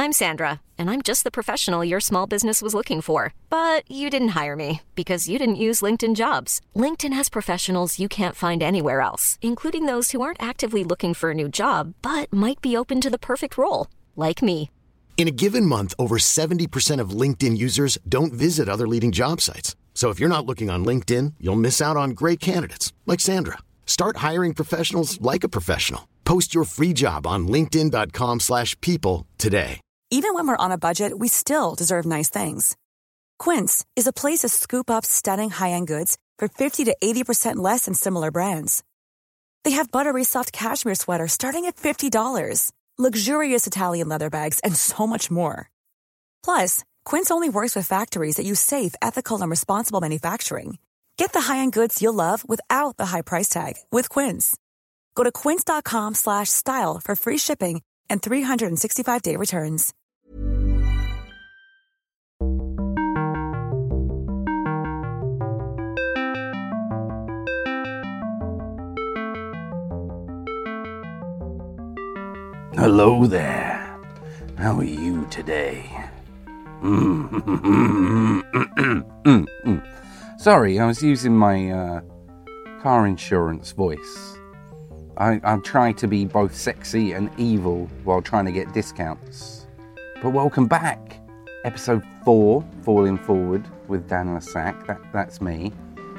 I'm Sandra, and I'm just the professional your small business was looking for. But you didn't hire me because you didn't use LinkedIn Jobs. LinkedIn has professionals you can't find anywhere else, including those who aren't actively looking for a new job, but might be open to the perfect role, like me. In a given month, over 70% of LinkedIn users don't visit other leading job sites. So if you're not looking on LinkedIn, you'll miss out on great candidates like Sandra. Start hiring professionals like a professional. Post your free job on linkedin.com/people today. Even when we're on a budget, we still deserve nice things. Quince is a place to scoop up stunning high-end goods for 50 to 80% less than similar brands. They have buttery soft cashmere sweaters starting at $50, luxurious Italian leather bags, and so much more. Plus, Quince only works with factories that use safe, ethical, and responsible manufacturing. Get the high-end goods you'll love without the high price tag with Quince. Go to quince.com/style for free shipping and 365-day returns. Hello there. How are you today? Sorry, I was using my car insurance voice. I try to be both sexy and evil while trying to get discounts. But welcome back. Episode 4, Falling Forward with Dan Lasac. That's me.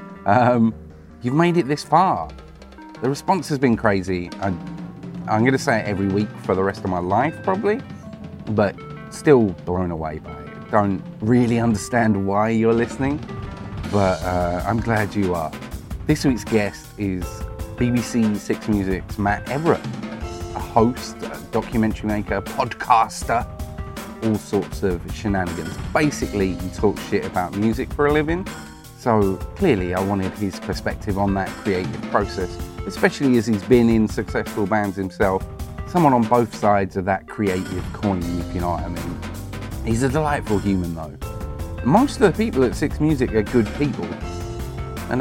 You've made it this far. The response has been crazy. I'm going to say it every week for the rest of my life, probably. But still blown away by it. Don't really understand why you're listening, but I'm glad you are. This week's guest is BBC Six Music's Matt Everett, a host, a documentary maker, podcaster, all sorts of shenanigans. Basically, he talks shit about music for a living, so clearly I wanted his perspective on that creative process, especially as he's been in successful bands himself, someone on both sides of that creative coin, if you know what I mean. He's a delightful human though. Most of the people at Six Music are good people. And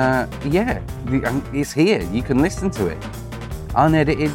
it's here, you can listen to it. Unedited,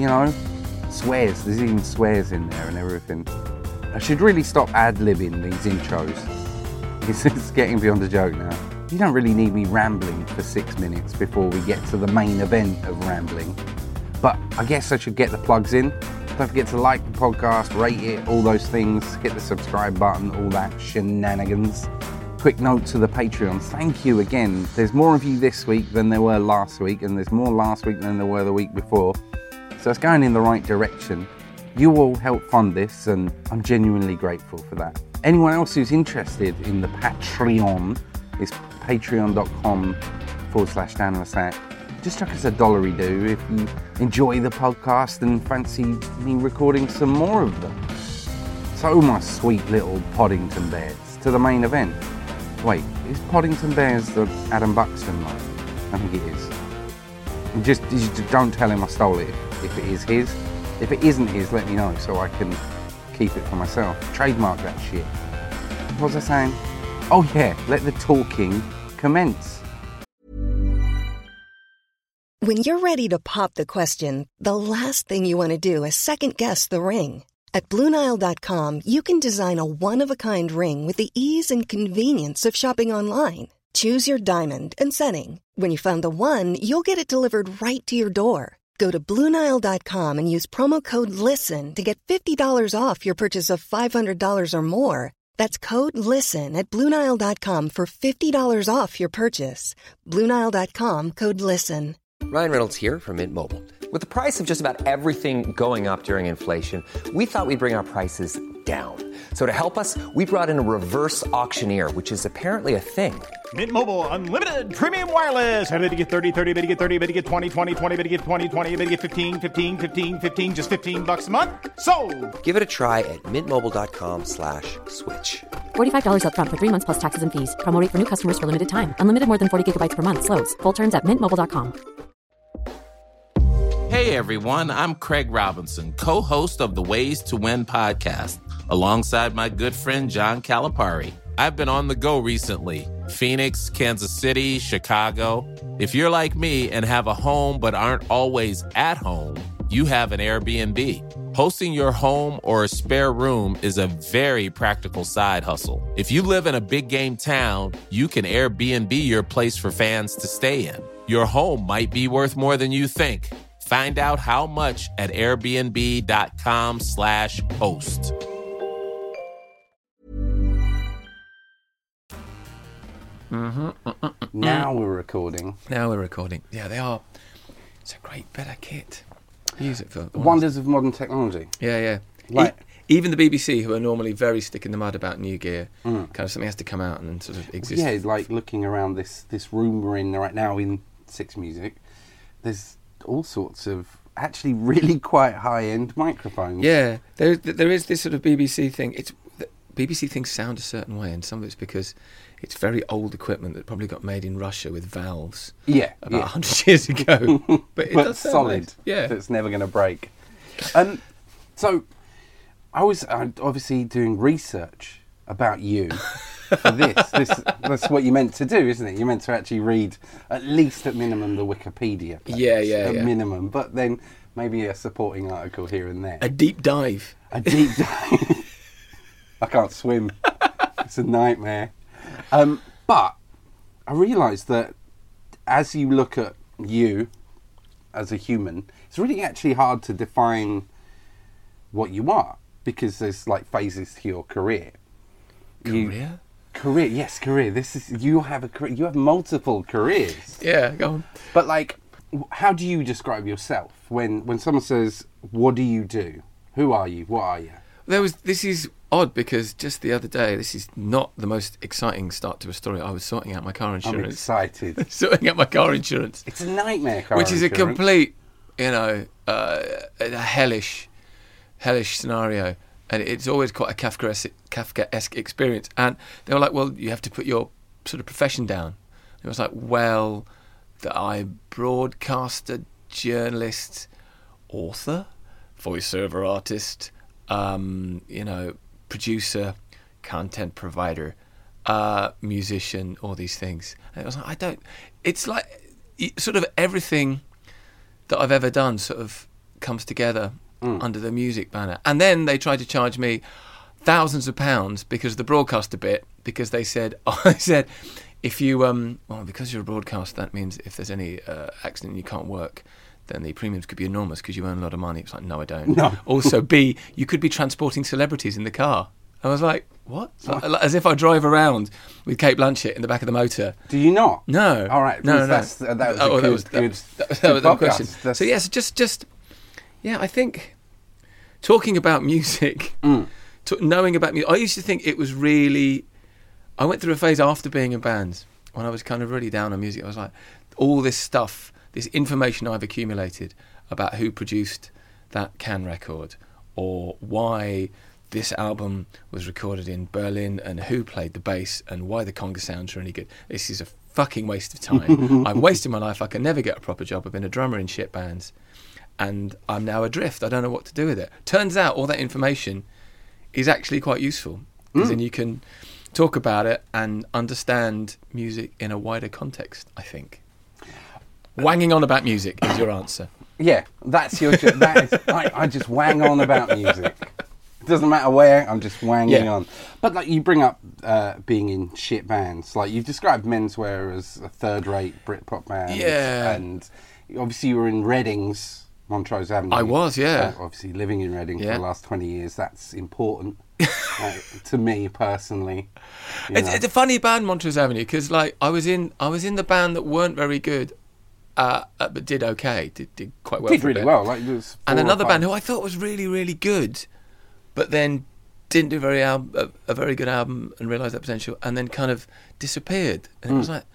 swears, there's even swears in there and everything. I should really stop ad-libbing these intros. It's getting beyond a joke now. You don't really need me rambling for 6 minutes before we get to the main event of rambling. But I guess I should get the plugs in. Don't forget to like the podcast, rate it, all those things. Hit the subscribe button, all that shenanigans. Quick note to the Patreon. Thank you again. There's more of you this week than there were last week, and there's more last week than there were the week before. So it's going in the right direction. You all help fund this, and I'm genuinely grateful for that. Anyone else who's interested in the Patreon is patreon.com/Dan Lasac. Just chuck us a $1 if you enjoy the podcast and fancy me recording some more of them. So my sweet little Poddington Bears, to the main event. Wait, is Poddington Bears the Adam Buxton line? I think it is. Just don't tell him I stole it if it is his. If it isn't his, let me know so I can keep it for myself. Trademark that shit. What was I saying? Oh yeah, let the talking commence. When you're ready to pop the question, the last thing you want to do is second-guess the ring. At BlueNile.com, you can design a one-of-a-kind ring with the ease and convenience of shopping online. Choose your diamond and setting. When you find the one, you'll get it delivered right to your door. Go to BlueNile.com and use promo code LISTEN to get $50 off your purchase of $500 or more. That's code LISTEN at BlueNile.com for $50 off your purchase. BlueNile.com, code LISTEN. Ryan Reynolds here from Mint Mobile. With the price of just about everything going up during inflation, we thought we'd bring our prices down. So to help us, we brought in a reverse auctioneer, which is apparently a thing. Mint Mobile Unlimited Premium Wireless. How to get 30, 30, bit to get 30, bit to get 20, 20, 20, bit to get 20, 20, bit to get 15, 15, 15, 15, just $15 a month? Sold! Give it a try at mintmobile.com/switch. $45 up front for 3 months plus taxes and fees. Promo rate for new customers for limited time. Unlimited more than 40 gigabytes per month. Slows full terms at mintmobile.com. Hey everyone, I'm Craig Robinson, co-host of the Ways to Win podcast, alongside my good friend John Calipari. I've been on the go recently. Phoenix, Kansas City, Chicago. If you're like me and have a home but aren't always at home, you have an Airbnb. Hosting your home or a spare room is a very practical side hustle. If you live in a big game town, you can Airbnb your place for fans to stay in. Your home might be worth more than you think. Find out how much at airbnb.com/host. Now we're recording. Yeah, they are. It's a great bit of kit. Use it for Wonders of modern technology. Yeah. Like, even the BBC, who are normally very stick in the mud about new gear, kind of something has to come out and sort of exist. Yeah, it's like looking around this room we're in right now in Six Music. There's all sorts of actually really quite high-end microphones. Yeah, there is this sort of BBC thing. BBC things sound a certain way, and some of it's because it's very old equipment that probably got made in Russia with valves. Yeah, about 100 years ago. But it does sound solid. nice. Yeah, that's never going to break. So I was obviously doing research about you for this. That's what you meant to do, isn't it? You meant to actually read at least at minimum the Wikipedia page. Yeah. Minimum, but then maybe a supporting article here and there. A deep dive. I can't swim. It's a nightmare. But I realised that as you look at you as a human, it's really actually hard to define what you are, because there's like phases to your career. Career. Yes, career. You have a career. You have multiple careers. Yeah, go on. But like, how do you describe yourself when someone says, "What do you do? Who are you? What are you?" This is odd because just the other day, this is not the most exciting start to a story. I was sorting out my car insurance. I'm excited. Sorting out my car insurance. It's a nightmare car which insurance. Is a complete, a hellish scenario. And it's always quite a Kafkaesque experience. And they were like, well, you have to put your sort of profession down. And it was like, well, that I'm broadcaster, journalist, author, voiceover artist, producer, content provider, musician, all these things. And it was like, it's like sort of everything that I've ever done sort of comes together under the music banner. And then they tried to charge me thousands of pounds because of the broadcaster bit, because they said, if you, because you're a broadcaster, that means if there's any accident and you can't work, then the premiums could be enormous because you earn a lot of money. It's like, no, I don't. No. Also, B, you could be transporting celebrities in the car. I was like, what? As if I drive around with Kate Blanchett in the back of the motor. Do you not? No. All right. No. That was a good the question. That's... So yes, just I think talking about music, knowing about music. I used to think it was really. I went through a phase after being in bands when I was kind of really down on music. I was like, all this stuff, this information I've accumulated about who produced that Can record, or why this album was recorded in Berlin, and who played the bass, and why the conga sound's really good. This is a fucking waste of time. I've wasted my life. I can never get a proper job. I've been a drummer in shit bands, and I'm now adrift. I don't know what to do with it. Turns out all that information is actually quite useful, because then you can talk about it and understand music in a wider context, I think. Wanging on about music is your answer. Yeah, that's your... I just wang on about music. It doesn't matter where, I'm just wanging on. But like, you bring up being in shit bands. Like, you've described Menswear as a third-rate Britpop band. Yeah. And obviously you were in Reading's Montrose Avenue. I was, yeah. Obviously living in Reading for the last 20 years, that's important to me personally. It's a funny band, Montrose Avenue, because like I was in the band that weren't very good, but did okay, did quite well. Did really well. Like, and another band who I thought was really, really good, but then didn't do a very good album and realised that potential, and then kind of disappeared. And it was like,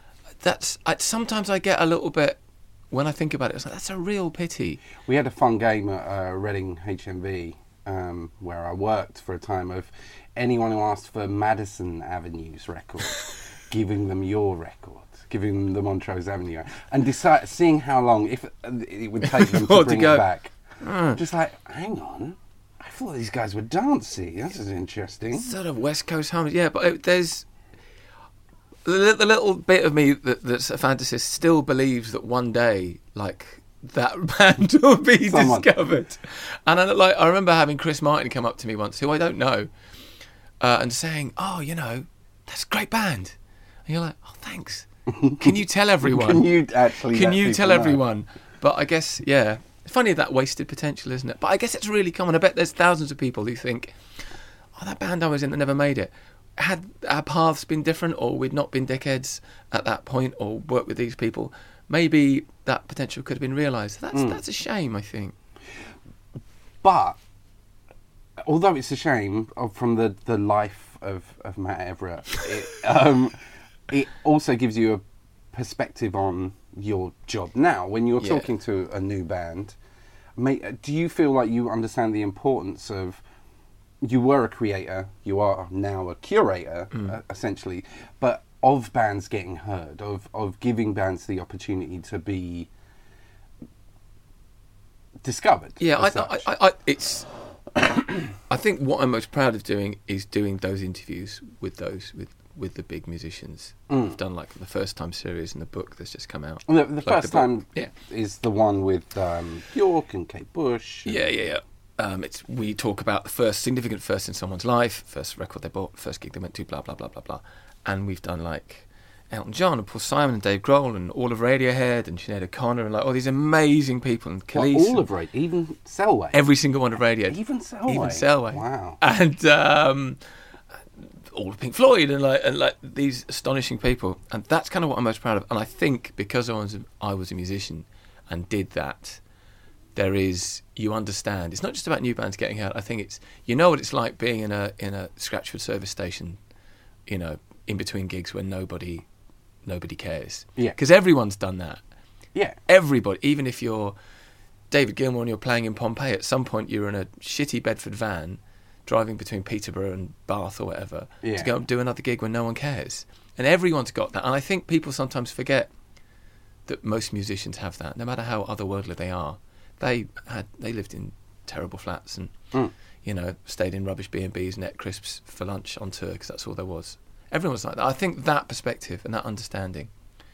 sometimes I get a little bit, when I think about it, it's like, that's a real pity. We had a fun game at Reading HMV, where I worked for a time, of anyone who asked for Madison Avenue's record, giving them your record, giving them the Montrose Avenue, and seeing how long if it would take them to bring it back. Just like, hang on, I thought these guys were dancey. This is interesting. Sort of West Coast harmony, yeah. But there's the little bit of me that's a fantasist still believes that one day, like, that band will be Someone. discovered. And I remember having Chris Martin come up to me once, who I don't know, and saying, "Oh, that's a great band." And you're like, "Oh, thanks. Can you tell everyone? Can you actually? Can let you people tell know? everyone?" But I guess, yeah, it's funny that wasted potential, isn't it? But I guess it's really common. I bet there's thousands of people who think, "Oh, that band I was in that never made it. Had our paths been different, or we'd not been dickheads at that point, or worked with these people, maybe that potential could have been realised." That's a shame, I think. But although it's a shame from the life of Matt Everett, it also gives you a perspective on your job now. When you're talking to a new band, do you feel like you understand the importance of, you were a creator, you are now a curator, essentially, but of bands getting heard, of giving bands the opportunity to be discovered? Yeah, I think what I'm most proud of doing is doing those interviews with the big musicians. I've done like the First Time series in the book that's just come out. The First Time is the one with Bjork and Kate Bush. Yeah. We talk about the first significant first in someone's life, first record they bought, first gig they went to, blah blah blah blah blah. And we've done like Elton John and Paul Simon and Dave Grohl and all of Radiohead and Sinead O'Connor and like all these amazing people and Khalees. All of Radiohead, even Selway. Every single one of Radiohead. Even Selway. Wow. And all of Pink Floyd and like these astonishing people. And that's kind of what I'm most proud of. And I think because I was a musician and did that, you understand. It's not just about new bands getting out. I think it's, what it's like being in a Scratchford service station, in between gigs when nobody cares. Yeah. Because everyone's done that. Yeah. Everybody, even if you're David Gilmour and you're playing in Pompeii, at some point you're in a shitty Bedford van driving between Peterborough and Bath or whatever to go and do another gig when no one cares. And everyone's got that. And I think people sometimes forget that most musicians have that, no matter how otherworldly they are. They lived in terrible flats and stayed in rubbish B&Bs and ate crisps for lunch on tour because that's all there was. Everyone's like that. I think that perspective and that understanding,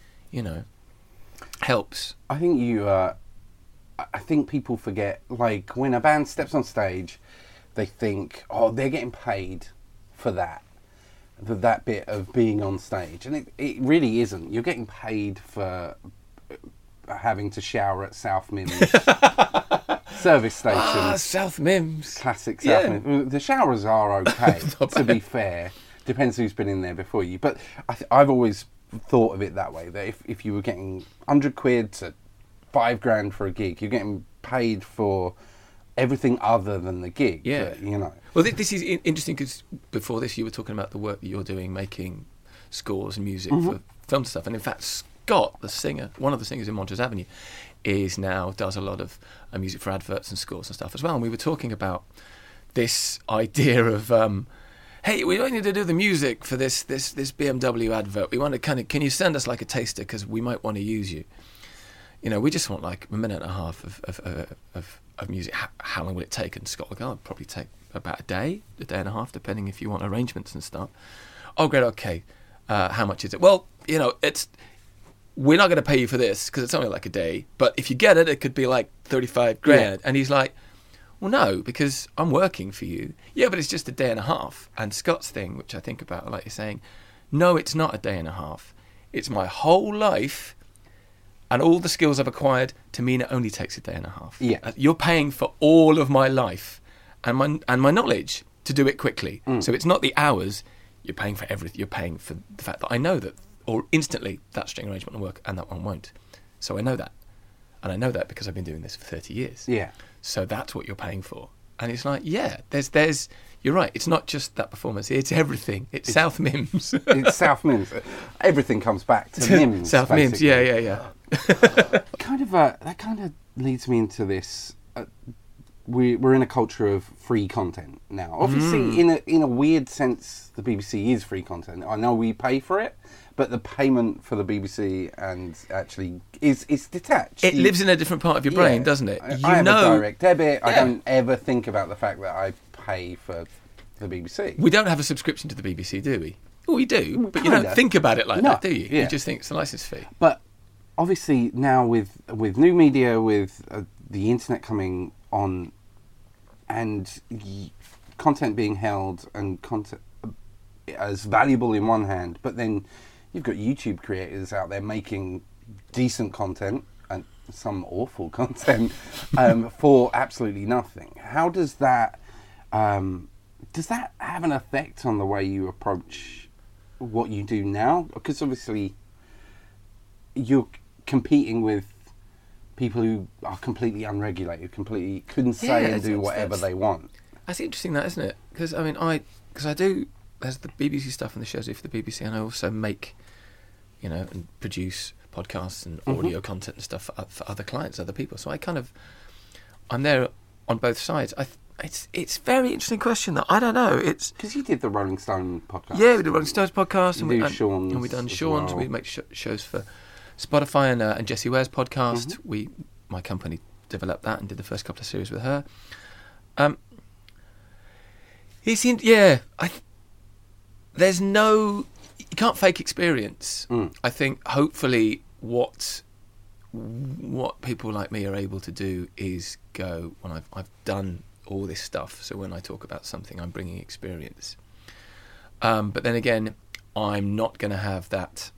helps. I think I think people forget, like, when a band steps on stage, they think, oh, they're getting paid for that bit of being on stage, and it really isn't. You're getting paid for having to shower at South Mims service station. South Mims. Classic South Mims. The showers are okay, to be fair. Depends who's been in there before you. But I've always thought of it that way, that if you were getting 100 quid to 5 grand for a gig, you're getting paid for everything other than the gig. Yeah. But, Well, this is interesting because before this you were talking about the work that you're doing, making scores and music for film stuff. And in fact, Scott, the singer, one of the singers in Montrose Avenue, does a lot of music for adverts and scores and stuff as well. And we were talking about this idea of, hey, we don't need to do the music for this BMW advert. We want to can you send us like a taster because we might want to use you. We just want like a minute and a half of music. How long will it take? And Scott will go, it'll probably take about a day and a half, depending if you want arrangements and stuff. Oh, great, okay. How much is it? Well, we're not going to pay you for this because it's only like a day. But if you get it, it could be like 35 grand. Yeah. And he's like, well, no, because I'm working for you. Yeah, but it's just a day and a half. And Scott's thing, which I think about, like you're saying, no, it's not a day and a half. It's my whole life and all the skills I've acquired to mean it only takes a day and a half. Yeah. You're paying for all of my life and my knowledge to do it quickly. So it's not the hours. You're paying for everything. You're paying for the fact that I know that, or instantly, that string arrangement will work and that one won't. So I know that. And I know that because I've been doing this for 30 years. Yeah. So that's what you're paying for. And it's like, yeah, there's you're right. It's not just that performance. It's everything. It's South Mims. It's South Mims. Everything comes back to Mims. South basically. Mims. Yeah. That kind of leads me into this. We're in a culture of free content now. Obviously, in a weird sense, the BBC is free content. I know we pay for it, but the payment for the BBC and actually is detached. It lives in a different part of your brain, doesn't it? I have a direct debit. I don't ever think about the fact that I pay for the BBC. We don't have a subscription to the BBC, do we? Well, we do, but you don't think about it like that, do you? Yeah. You just think it's a licence fee. But obviously now with new media, with the internet coming on, and content being held and content as valuable in one hand, but then you've got YouTube creators out there making decent content and some awful content for absolutely nothing. How does that have an effect on the way you approach what you do now? Because obviously you're competing with people who are completely unregulated, completely couldn't say and do whatever they want. That's interesting, that, isn't it? Because I mean, I do. There's the BBC stuff and the shows I do for the BBC, and I also make, and produce podcasts and audio content and stuff for other clients, other people. So I'm there on both sides. It's a very interesting question that I don't know. It's because you did the Rolling Stone podcast. Yeah, we did Rolling Stones podcast, and we've done Sean's. Well. We make shows for Spotify and Jessie Ware's podcast. My company developed that and did the first couple of series with her. You can't fake experience. I think hopefully what people like me are able to do is go, when I've done all this stuff, so when I talk about something, I'm bringing experience. But then again, I'm not going to have that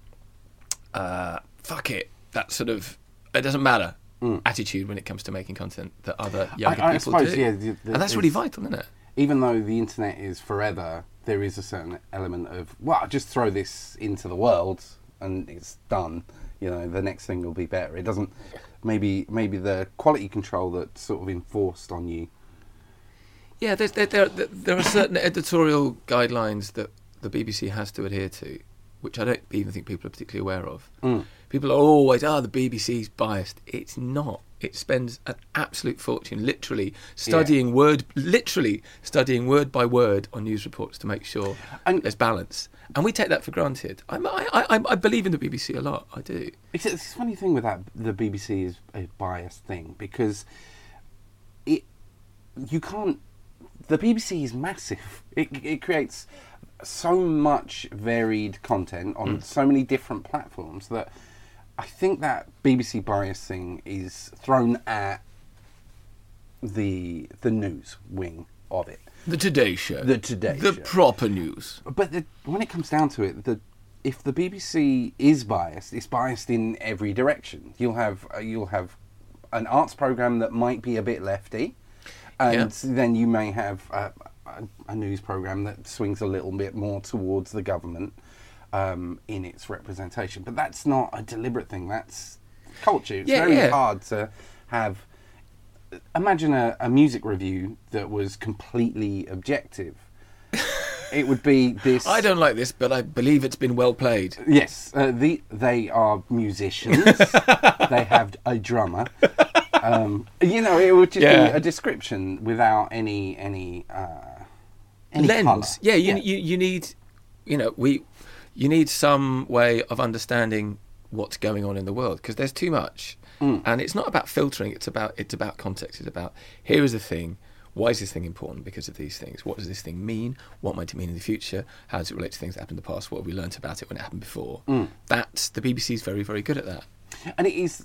that sort of it doesn't matter attitude when it comes to making content that other younger people do. Yeah, and that's really vital, isn't it? Even though the internet is forever, there is a certain element of, just throw this into the world and it's done. The next thing will be better. It doesn't, maybe the quality control that's sort of enforced on you. Yeah, there are certain editorial guidelines that the BBC has to adhere to, which I don't even think people are particularly aware of. People are always, the BBC's biased. It's not. It spends an absolute fortune literally studying word by word on news reports to make sure there's balance. And we take that for granted. I believe in the BBC a lot. I do. It's a funny thing with that. The BBC is a biased thing because you can't. The BBC is massive. It creates so much varied content on so many different platforms that I think that BBC bias thing is thrown at the news wing of it. The Today Show. The proper news. But when it comes down to it, if the BBC is biased, it's biased in every direction. You'll have an arts programme that might be a bit lefty, and then you may have a news programme that swings a little bit more towards the government in its representation. But that's not a deliberate thing. That's culture. It's very hard to have. Imagine a music review that was completely objective. It would be this. I don't like this, but I believe it's been well played. Yes, they are musicians. They have a drummer. It would just be a description without any lens. Colour. Yeah, you need, you need some way of understanding what's going on in the world, because there's too much. And it's not about filtering, it's about context. It's about, here is the thing, why is this thing important because of these things? What does this thing mean? What might it mean in the future? How does it relate to things that happened in the past? What have we learnt about it when it happened before? That's, the BBC is very, very good at that. And it's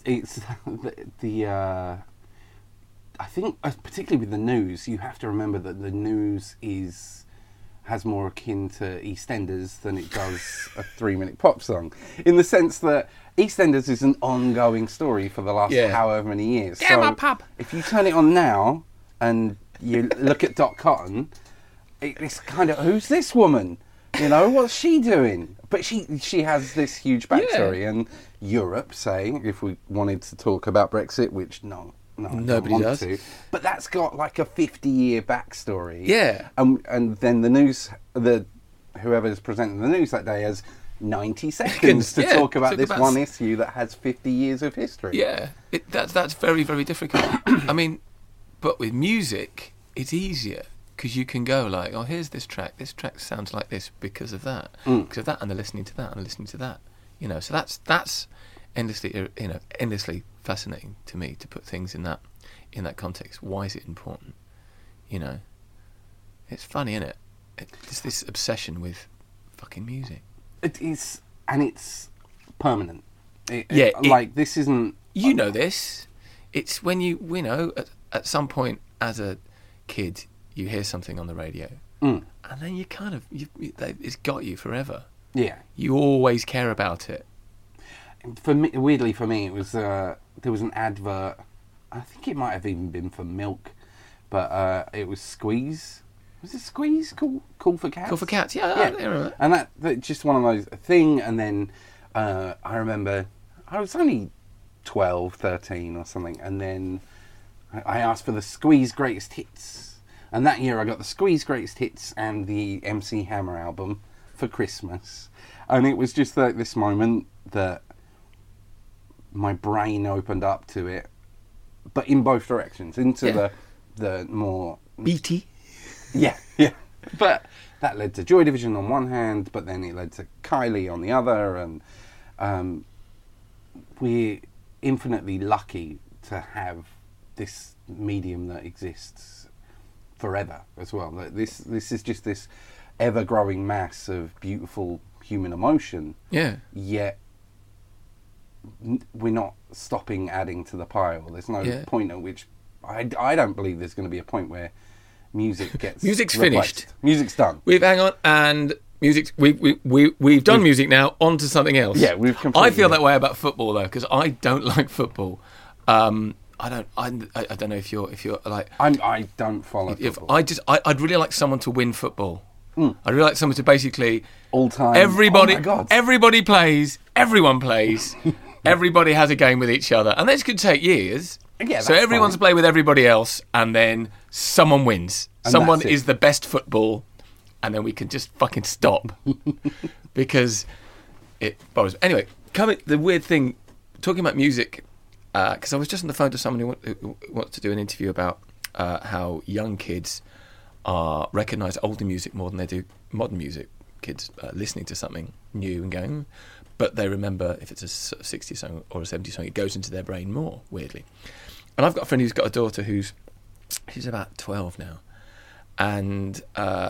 I think, particularly with the news, you have to remember that the news has more akin to EastEnders than it does a 3-minute pop song, in the sense that EastEnders is an ongoing story for the last however many years. Get my pub. If you turn it on now and you look at Dot Cotton, it's kind of, who's this woman? What's she doing? But she has this huge backstory, and Europe, say, if we wanted to talk about Brexit, which nobody does. But that's got like a 50-year backstory. Yeah. And then the news, whoever's presenting the news that day has 90 seconds to talk about this one issue that has 50 years of history. Yeah, that's very, very difficult. I mean, but with music, it's easier, because you can go like, oh, here's this track. This track sounds like this because of that. Because of that, and they're listening to that, and listening to that. So that's endlessly fascinating to me, to put things in that context. Why is it important? It's funny, isn't it? It's this obsession with fucking music. It is, and it's permanent. Like, this isn't... You know this. It's when you know, at some point as a kid, you hear something on the radio, and then you kind of, it's got you forever. Yeah. You always care about it. For me, weirdly for me, it was there was an advert. I think it might have even been for milk, but it was Squeeze. Was it Squeeze? Cool for Cats. Cool for Cats. Yeah. I remember. And that just one of those thing. And then I remember I was only 12, 13 or something, and then I asked for the Squeeze Greatest Hits, and that year I got the Squeeze Greatest Hits and the MC Hammer album for Christmas, and it was just like this moment that my brain opened up to it, but in both directions, into the more BT. Yeah. But that led to Joy Division on one hand, but then it led to Kylie on the other, and we're infinitely lucky to have this medium that exists forever as well. This is just this ever-growing mass of beautiful human emotion. Yeah. Yet we're not stopping adding to the pile. There's no point at which I don't believe there's going to be a point where music gets music's replaced. finished. Music's done. Hang on, and music. We've done music now. On to something else. Yeah, we've completely. I feel that way about football though, because I don't like football. I don't know if you're like. I don't follow football. I'd really like someone to win football. I'd really like someone to basically all time. Everybody, oh my God. Everybody plays. Everyone plays. Everybody has a game with each other, and this could take years. Yeah, so everyone's fine. playing with everybody else, and then someone wins. And someone is the best football, and then we can just fucking stop because it bothers me. Anyway, the weird thing, talking about music, because I was just on the phone to someone who wants to do an interview about how young kids recognise older music more than they do modern music. Kids listening to something new and going, but they remember if it's a 60s song or a 70s song, it goes into their brain more, weirdly. And I've got a friend who's got a daughter she's about 12 now, and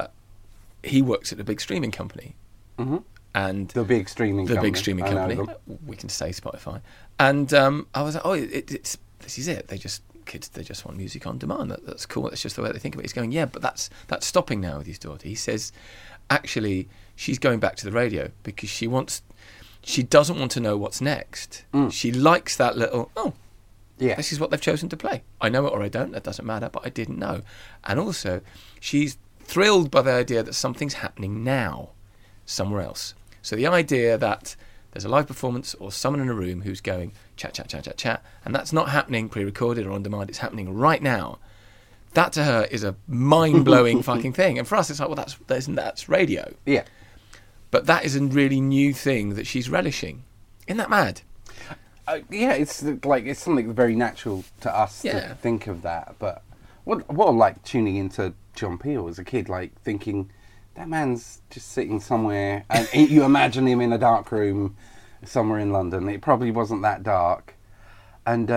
he works at a big streaming company. Mm-hmm. And the big streaming company. We can say Spotify. And I was like, this is it. Kids just want music on demand. That's cool. That's just the way they think of it. He's going, yeah, but that's stopping now with his daughter. He says, actually, she's going back to the radio because she doesn't want to know what's next. She likes that little, this is what they've chosen to play. I know it or I don't. That doesn't matter, but I didn't know. And also, she's thrilled by the idea that something's happening now somewhere else. So the idea that there's a live performance or someone in a room who's going chat, chat, chat, chat, chat, and that's not happening pre-recorded or on demand, it's happening right now. That to her is a mind-blowing fucking thing. And for us, it's like, well, that's radio. Yeah. But that is a really new thing that she's relishing. Isn't that mad? It's something very natural to us to think of that. But what like tuning into John Peel as a kid, like thinking that man's just sitting somewhere, and you imagine him in a dark room somewhere in London. It probably wasn't that dark, and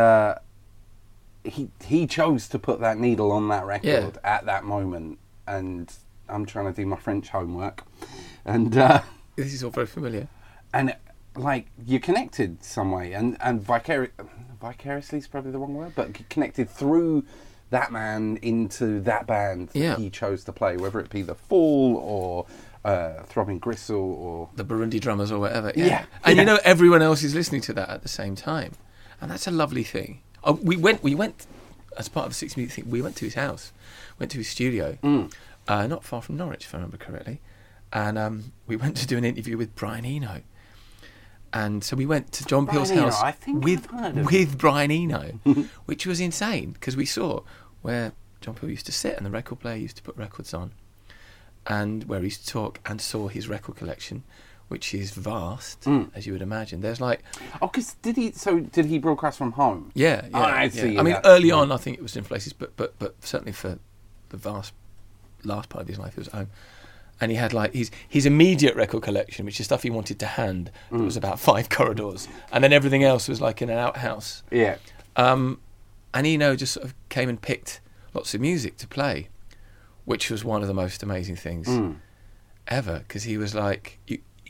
he chose to put that needle on that record at that moment. And I'm trying to do my French homework, and this is all very familiar. And like you're connected some way, and vicariously is probably the wrong word, but connected through that man into that band that he chose to play, whether it be The Fall or Throbbing Gristle or the Burundi Drummers or whatever. Yeah. And you know everyone else is listening to that at the same time, and that's a lovely thing. We went as part of the 6 Music thing. We went to his house, went to his studio, not far from Norwich, if I remember correctly, and we went to do an interview with Brian Eno. And so we went to John Peel's house with Brian Eno, which was insane because we saw where John Peel used to sit and the record player used to put records on, and where he used to talk, and saw his record collection, which is vast, as you would imagine. There's like... because did he broadcast from home? Yeah. I see. I mean, early on, I think it was in places, but certainly for the vast last part of his life, it was at home. And he had like his immediate record collection, which is stuff he wanted to hand. It was about 5 corridors, and then everything else was like in an outhouse. Yeah. And Eno just sort of came and picked lots of music to play, which was one of the most amazing things ever. Because he was like,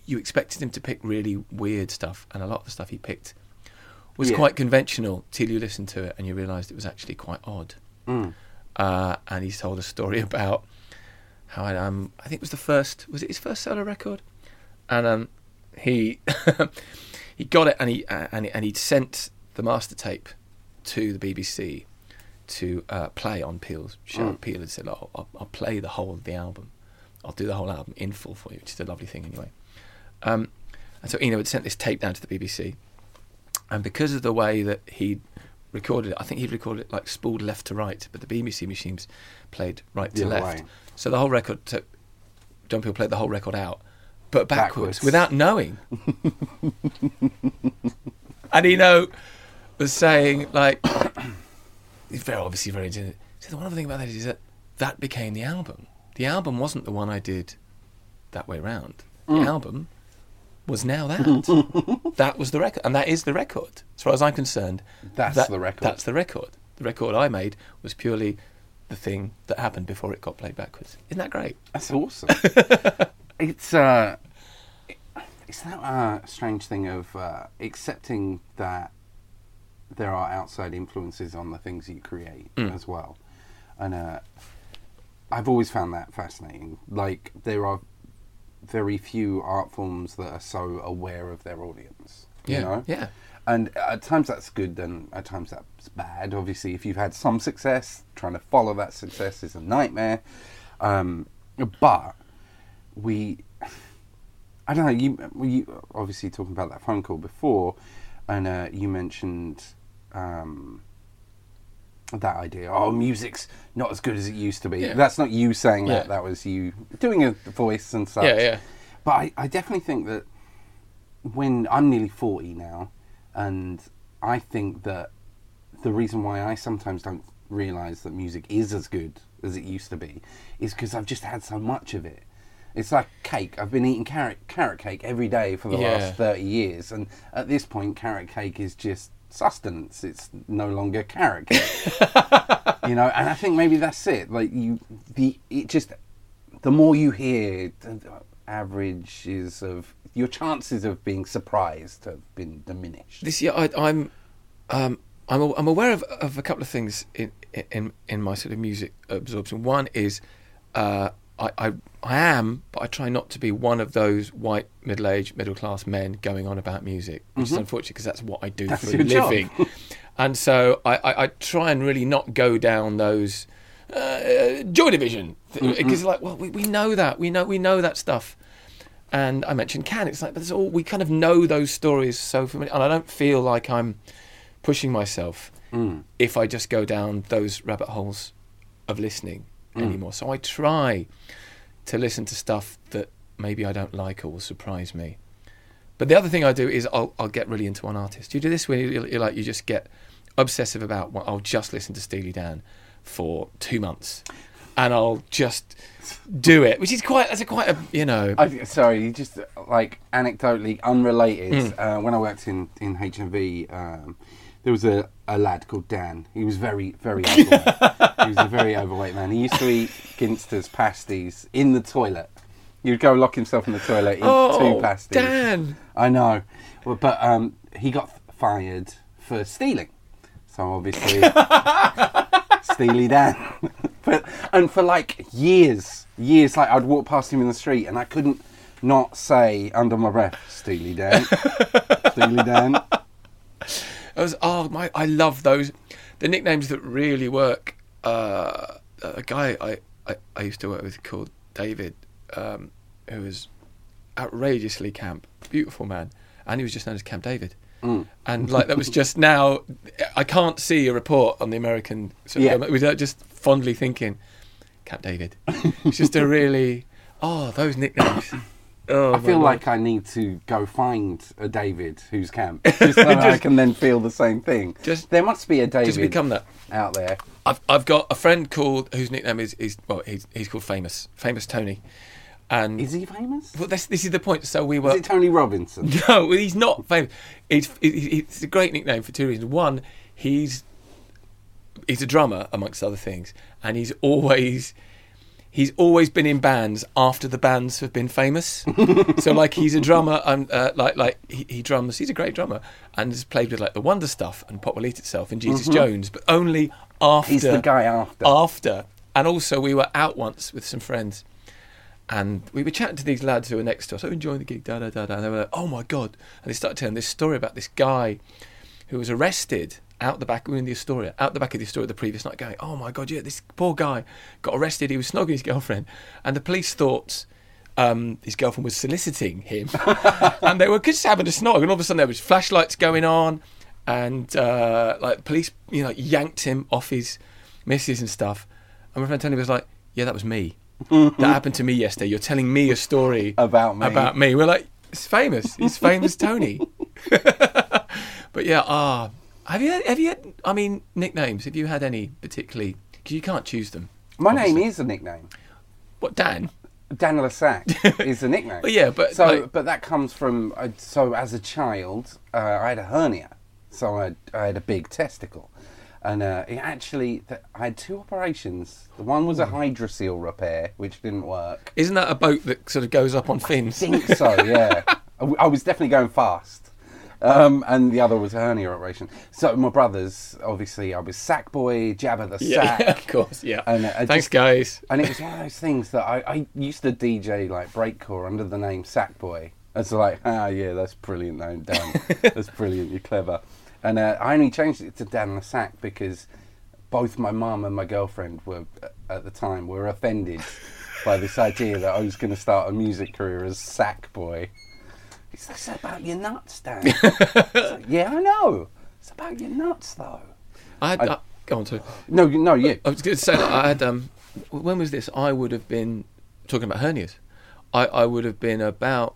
you expected him to pick really weird stuff, and a lot of the stuff he picked was quite conventional till you listened to it and you realised it was actually quite odd. And he's told a story about how I think it was was it his first solo record? And he he got it and he'd sent the master tape to the BBC to play on Peel's show. Peel had said, I'll play the whole of the album. I'll do the whole album in full for you, which is a lovely thing anyway. And so Eno had sent this tape down to the BBC, and because of the way that he'd recorded it, I think he'd recorded it like spooled left to right, but the BBC machines played right to left. So the whole record, John Peel played the whole record out, but backwards. Without knowing. And Eno was saying, like, he's obviously very into it. So the wonderful thing about that is that became the album. The album wasn't the one I did that way round. The album was now that. That was the record, and that is the record. As far as I'm concerned, that's the record. That's the record. The record I made was purely the thing that happened before it got played backwards. Isn't that great? That's awesome. It's that strange thing of accepting that there are outside influences on the things you create as well, and I've always found that fascinating. Like, there are very few art forms that are so aware of their audience. You know? Yeah. And at times that's good, and at times that's bad. Obviously, if you've had some success, trying to follow that success is a nightmare. But I don't know, you obviously talking about that phone call before, and you mentioned that idea, music's not as good as it used to be. Yeah. That's not you saying that, that was you doing a voice and such. Yeah. But I definitely think that when I'm nearly 40 now, and I think that the reason why I sometimes don't realise that music is as good as it used to be is because I've just had so much of it. It's like cake. I've been eating carrot cake every day for the last 30 years, and at this point, carrot cake is just sustenance. It's no longer carrot cake. You know, and I think maybe that's it. Like, the more you hear, the averages of your chances of being surprised have been diminished. This year, I'm aware of a couple of things in my sort of music absorption. One is I am, but I try not to be one of those white, middle-aged, middle-class men going on about music, which is unfortunate because that's what I do for a living. And so I try and really not go down those Joy Division, because like, well, we know that, we know that stuff. And I mentioned Can. It's like, but it's all, we kind of know those stories so familiar, and I don't feel like I'm pushing myself if I just go down those rabbit holes of listening anymore. So I try to listen to stuff that maybe I don't like or will surprise me. But the other thing I do is I'll get really into one artist. You do this when you just get obsessive about what I'll just listen to Steely Dan for 2 months, and I'll just do it, which is quite a you know. Sorry, just like anecdotally unrelated. When I worked in HMV, there was a lad called Dan. He was very, very overweight. He was a very overweight man. He used to eat Ginster's pasties in the toilet. He'd go lock himself in the toilet, eat 2 pasties. Dan! I know. Well, but he got fired for stealing. So obviously, Steely Dan. And for like years, like I'd walk past him in the street and I couldn't not say under my breath, Steely Dan. Steely Dan. I love those, the nicknames that really work. A guy I used to work with called David, who was outrageously camp, beautiful man, and he was just known as Camp David. And like that was just now, I can't see a report on the American without just fondly thinking, Camp David. It's just a really those nicknames. I feel like I need to go find a David who's camp, just so I can then feel the same thing. There must be a David just become that out there. I've got a friend whose nickname is he's called Famous Tony. And is he famous? Well, this is the point. So we were. Is it Tony Robinson? No, he's not famous. It's a great nickname for 2 reasons. One, he's a drummer amongst other things, and he's always he's always been in bands after the bands have been famous. So like he's a drummer and he drums. He's a great drummer and has played with like the Wonder Stuff and Pop Will Eat Itself and Jesus Jones, but only after. He's the guy after. After. And also we were out once with some friends and we were chatting to these lads who were next to us. Oh, enjoying the gig, da da da da. And they were like, oh my God. And they started telling this story about this guy who was arrested out the back. We were in the Astoria, out the back of the Astoria the previous night, going, "Oh my God, yeah, this poor guy got arrested. He was snogging his girlfriend, and the police thought his girlfriend was soliciting him, and they were just having a snog. And all of a sudden, there was flashlights going on, and like police, yanked him off his missus and stuff. And my friend Tony was like, "Yeah, that was me. That happened to me yesterday. You're telling me a story about me." We're like, "It's famous. It's famous, Tony." But yeah, Have you had, I mean, nicknames? Have you had any particularly? Because you can't choose them. My name is a nickname. What, Dan? Dan Lasac is a nickname. Well, yeah, but... But that comes from... So as a child, I had a hernia. So I had a big testicle. And I had 2 operations. The one was a hydroseal repair, which didn't work. Isn't that a boat that sort of goes up on fins? I think so, yeah. I was definitely going fast. And the other was a hernia operation. So my brothers, obviously, I was Sackboy, Jabba the Sack. Yeah, of course, yeah. And thanks, guys. And it was one of those things that I used to DJ like breakcore under the name Sackboy. It's like, yeah, that's brilliant name, Dan. That's brilliant, you're clever. And I only changed it to Dan the Sack because both my mum and my girlfriend were, at the time, were offended by this idea that I was going to start a music career as Sackboy. It's about your nuts, Dan. Like, yeah, I know. It's about your nuts, though. Go on to... No, you. I was going to say that I had... when was this? I would have been... Talking about hernias. I would have been about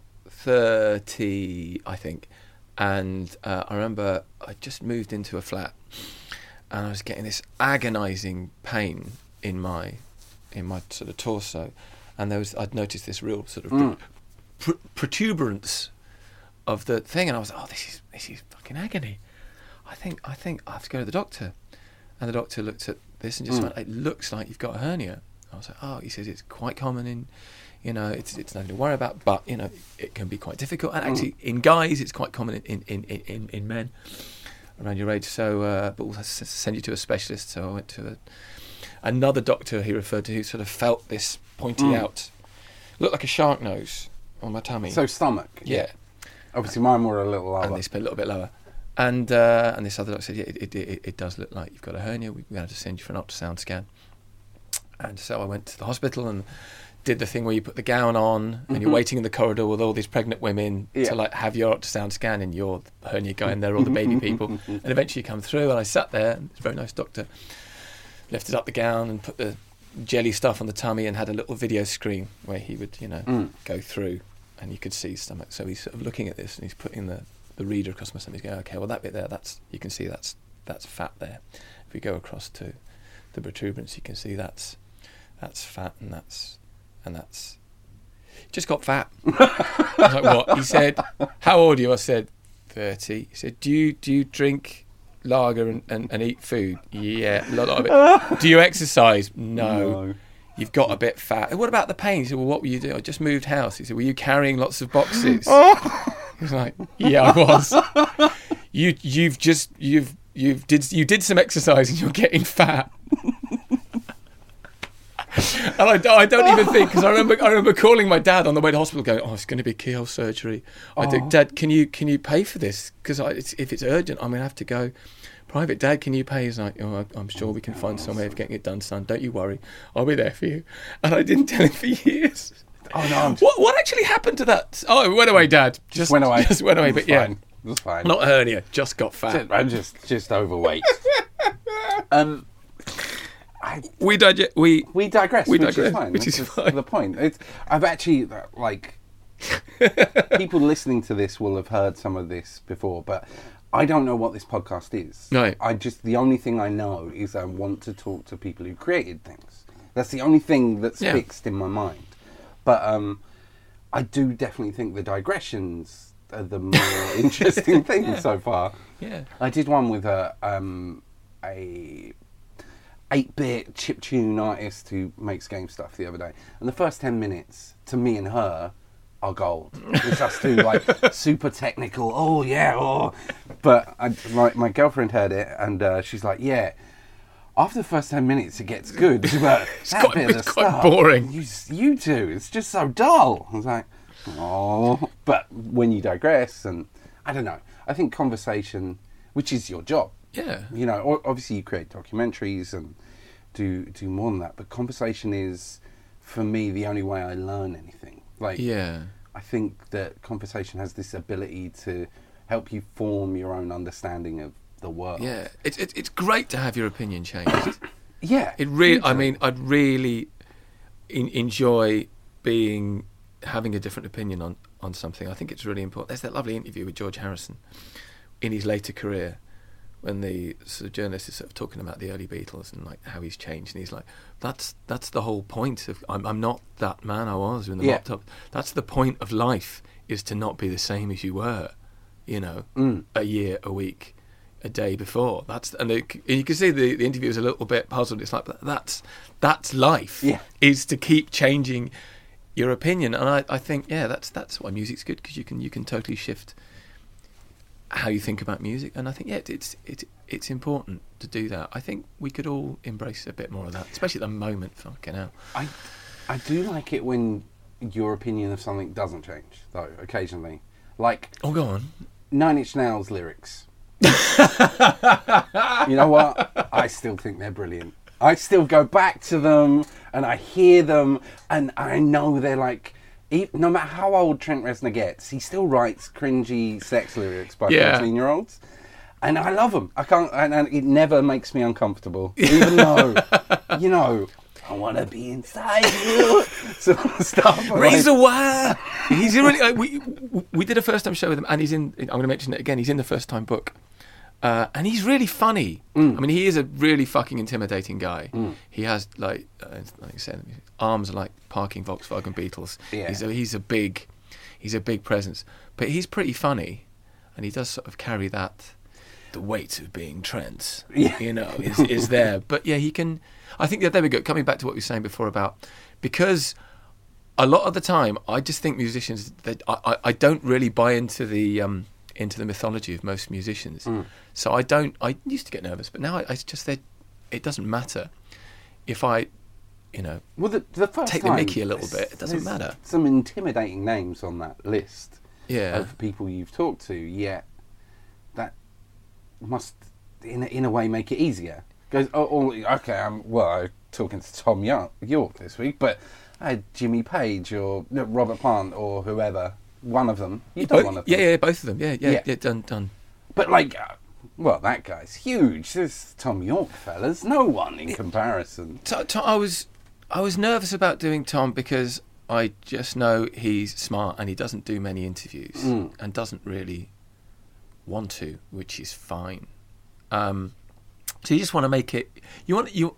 30, I think. And I remember I just moved into a flat. And I was getting this agonising pain in my sort of torso. And I'd noticed this real sort of protuberance of the thing, and I was like, "Oh, this is fucking agony. I think I have to go to the doctor." And the doctor looked at this and just went, "It looks like you've got a hernia." I was like, "Oh," he says, "it's quite common in, it's nothing to worry about, but it can be quite difficult. And actually, in guys, it's quite common in men around your age. So, but we'll send you to a specialist." So I went to another doctor he referred to, who sort of felt this pointy out, looked like a shark nose on my tummy. So stomach. Yeah. Obviously, mine were a little lower. And this a little bit lower. And this other doctor said, "Yeah, it does look like you've got a hernia. We're going to have to send you for an ultrasound scan." And so I went to the hospital and did the thing where you put the gown on and you're waiting in the corridor with all these pregnant women to like have your ultrasound scan, and you're the hernia guy and they're all the baby people. And eventually you come through, and I sat there, and it's a very nice doctor, lifted up the gown and put the jelly stuff on the tummy and had a little video screen where he would, go through. And you could see stomach. So he's sort of looking at this and he's putting the reader across my stomach. He's going, "Okay, well that bit there, you can see that's fat there. If we go across to the protuberance, you can see that's fat and that's just got fat." I was like, "What?" He said, "How old are you?" I said, 30. He said, Do you drink lager and eat food?" "Yeah, a lot of it." "Do you exercise?" No. "You've got a bit fat." "What about the pain?" He said, "Well, what were you doing?" "I just moved house." He said, "Were you carrying lots of boxes?" He was like, "Yeah, I was." You did some exercise and you're getting fat." And I don't even think, because I remember calling my dad on the way to hospital, going, "Oh, it's going to be keyhole surgery." I think, "Dad, can you pay for this? Because if it's urgent, I'm going to have to go private. Dad, can you pay?" He's like, "Oh, I'm sure we can find some way of getting it done, son. Don't you worry. I'll be there for you." And I didn't tell him for years. Oh no! What actually happened to that? Oh, it went away, Dad. Just went away. Just went away. But yeah, it was fine. Not a hernia. Just got fat. I'm just overweight. We digress. Which is fine. The point. I've actually people listening to this will have heard some of this before, but I don't know what this podcast is. No. The only thing I know is I want to talk to people who created things. That's the only thing that's fixed in my mind. But I do definitely think the digressions are the more interesting thing so far. Yeah. I did one with a 8-bit chiptune artist who makes game stuff the other day, and the first 10 minutes to me and her are gold. It's us two like super technical. Oh yeah, oh. But my girlfriend heard it, and she's like, yeah. After the first 10 minutes, it gets good. But it's quite boring. You two, it's just so dull. I was like, oh. But when you digress, and I don't know, I think conversation, which is your job. Yeah. You know, obviously you create documentaries and do more than that. But conversation is, for me, the only way I learn anything. Like, yeah. I think that conversation has this ability to help you form your own understanding of the world. Yeah, it's great to have your opinion changed. Yeah, it really. I mean, I'd really enjoy having a different opinion on something. I think it's really important. There's that lovely interview with George Harrison in his later career, when the sort of journalist is sort of talking about the early Beatles and like how he's changed, and he's like, "That's the whole point of I'm not that man I was in the mop top. That's the point of life, is to not be the same as you were, you know, a year, a week, a day before." And you can see the interview is a little bit puzzled. It's like, that's life. Yeah. Is to keep changing your opinion, and I think that's why music's good, because you can totally shift how you think about music, and I think it's important to do that. I think we could all embrace a bit more of that, especially at the moment. Fucking hell. I do like it when your opinion of something doesn't change, though. Occasionally, like go on. 9 Inch Nails lyrics. You know what? I still think they're brilliant. I still go back to them and I hear them, and I know they're like, no matter how old Trent Reznor gets, he still writes cringy sex lyrics by 13-year-olds. And I love them. I can't, and it never makes me uncomfortable. Even though, you know, I want to be inside you. Sort of stuff. Razor wire. He's really. We did a first time show with him, and he's in. I'm going to mention it again. He's in the first time book, and he's really funny. I mean, he is a really fucking intimidating guy. He has like you said, arms like parking Volkswagen Beetles. Yeah. He's a big presence, but he's pretty funny, and he does sort of carry that. The weight of being Trent, you know, is there. But yeah, he can. I think there we go. Coming back to what we were saying before about, because a lot of the time I just think musicians that I don't really buy into the mythology of most musicians. So I don't. I used to get nervous, but now I just it doesn't matter if I, you know, well, the first take the mickey a little bit. It doesn't matter. Some intimidating names on that list. Yeah. Of people you've talked to, yet that must in a way make it easier. Goes, okay, I'm talking to Tom York this week, but I had Jimmy Page or Robert Plant or whoever, one of them. You've done one of them. Yeah, both of them. Yeah, done. But like, that guy's huge. This Tom York fella's no one in comparison. I was nervous about doing Tom because I just know he's smart and he doesn't do many interviews and doesn't really want to, which is fine. So you just want to make it. You're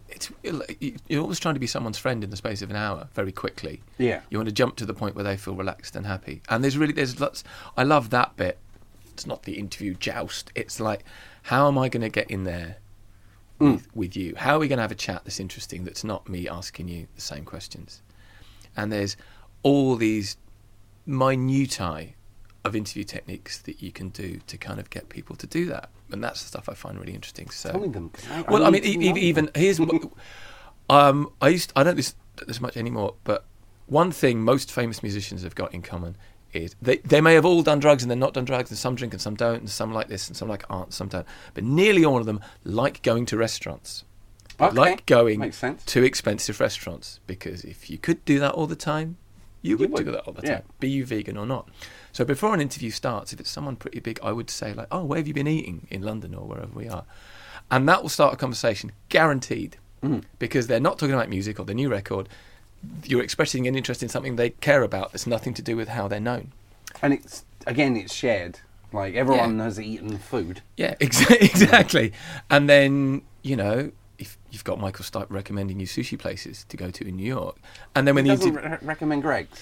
always trying to be someone's friend in the space of an hour, very quickly. Yeah. You want to jump to the point where they feel relaxed and happy. And there's lots. I love that bit. It's not the interview joust. It's like, how am I going to get in there with you? How are we going to have a chat that's interesting? That's not me asking you the same questions. And there's all these minutiae of interview techniques that you can do to kind of get people to do that, and that's the stuff I find really interesting. So, tell me them. I mean, even here's I don't do this much anymore, but one thing most famous musicians have got in common is they may have all done drugs and then not done drugs, and some drink and some don't, and some like this and some like art and some don't, but nearly all of them like going to restaurants. Okay. Like going Makes sense. to expensive restaurants, because if you could do that all the time, you would do that all the time, be you vegan or not. So before an interview starts, if it's someone pretty big, I would say like, where have you been eating in London or wherever we are? And that will start a conversation, guaranteed, because they're not talking about music or the new record. You're expressing an interest in something they care about that's nothing to do with how they're known. And it's shared. Like, everyone has eaten food. Yeah, exactly. And then, you know, if you've got Michael Stipe recommending you sushi places to go to in New York, and then when he doesn't recommend Greg's.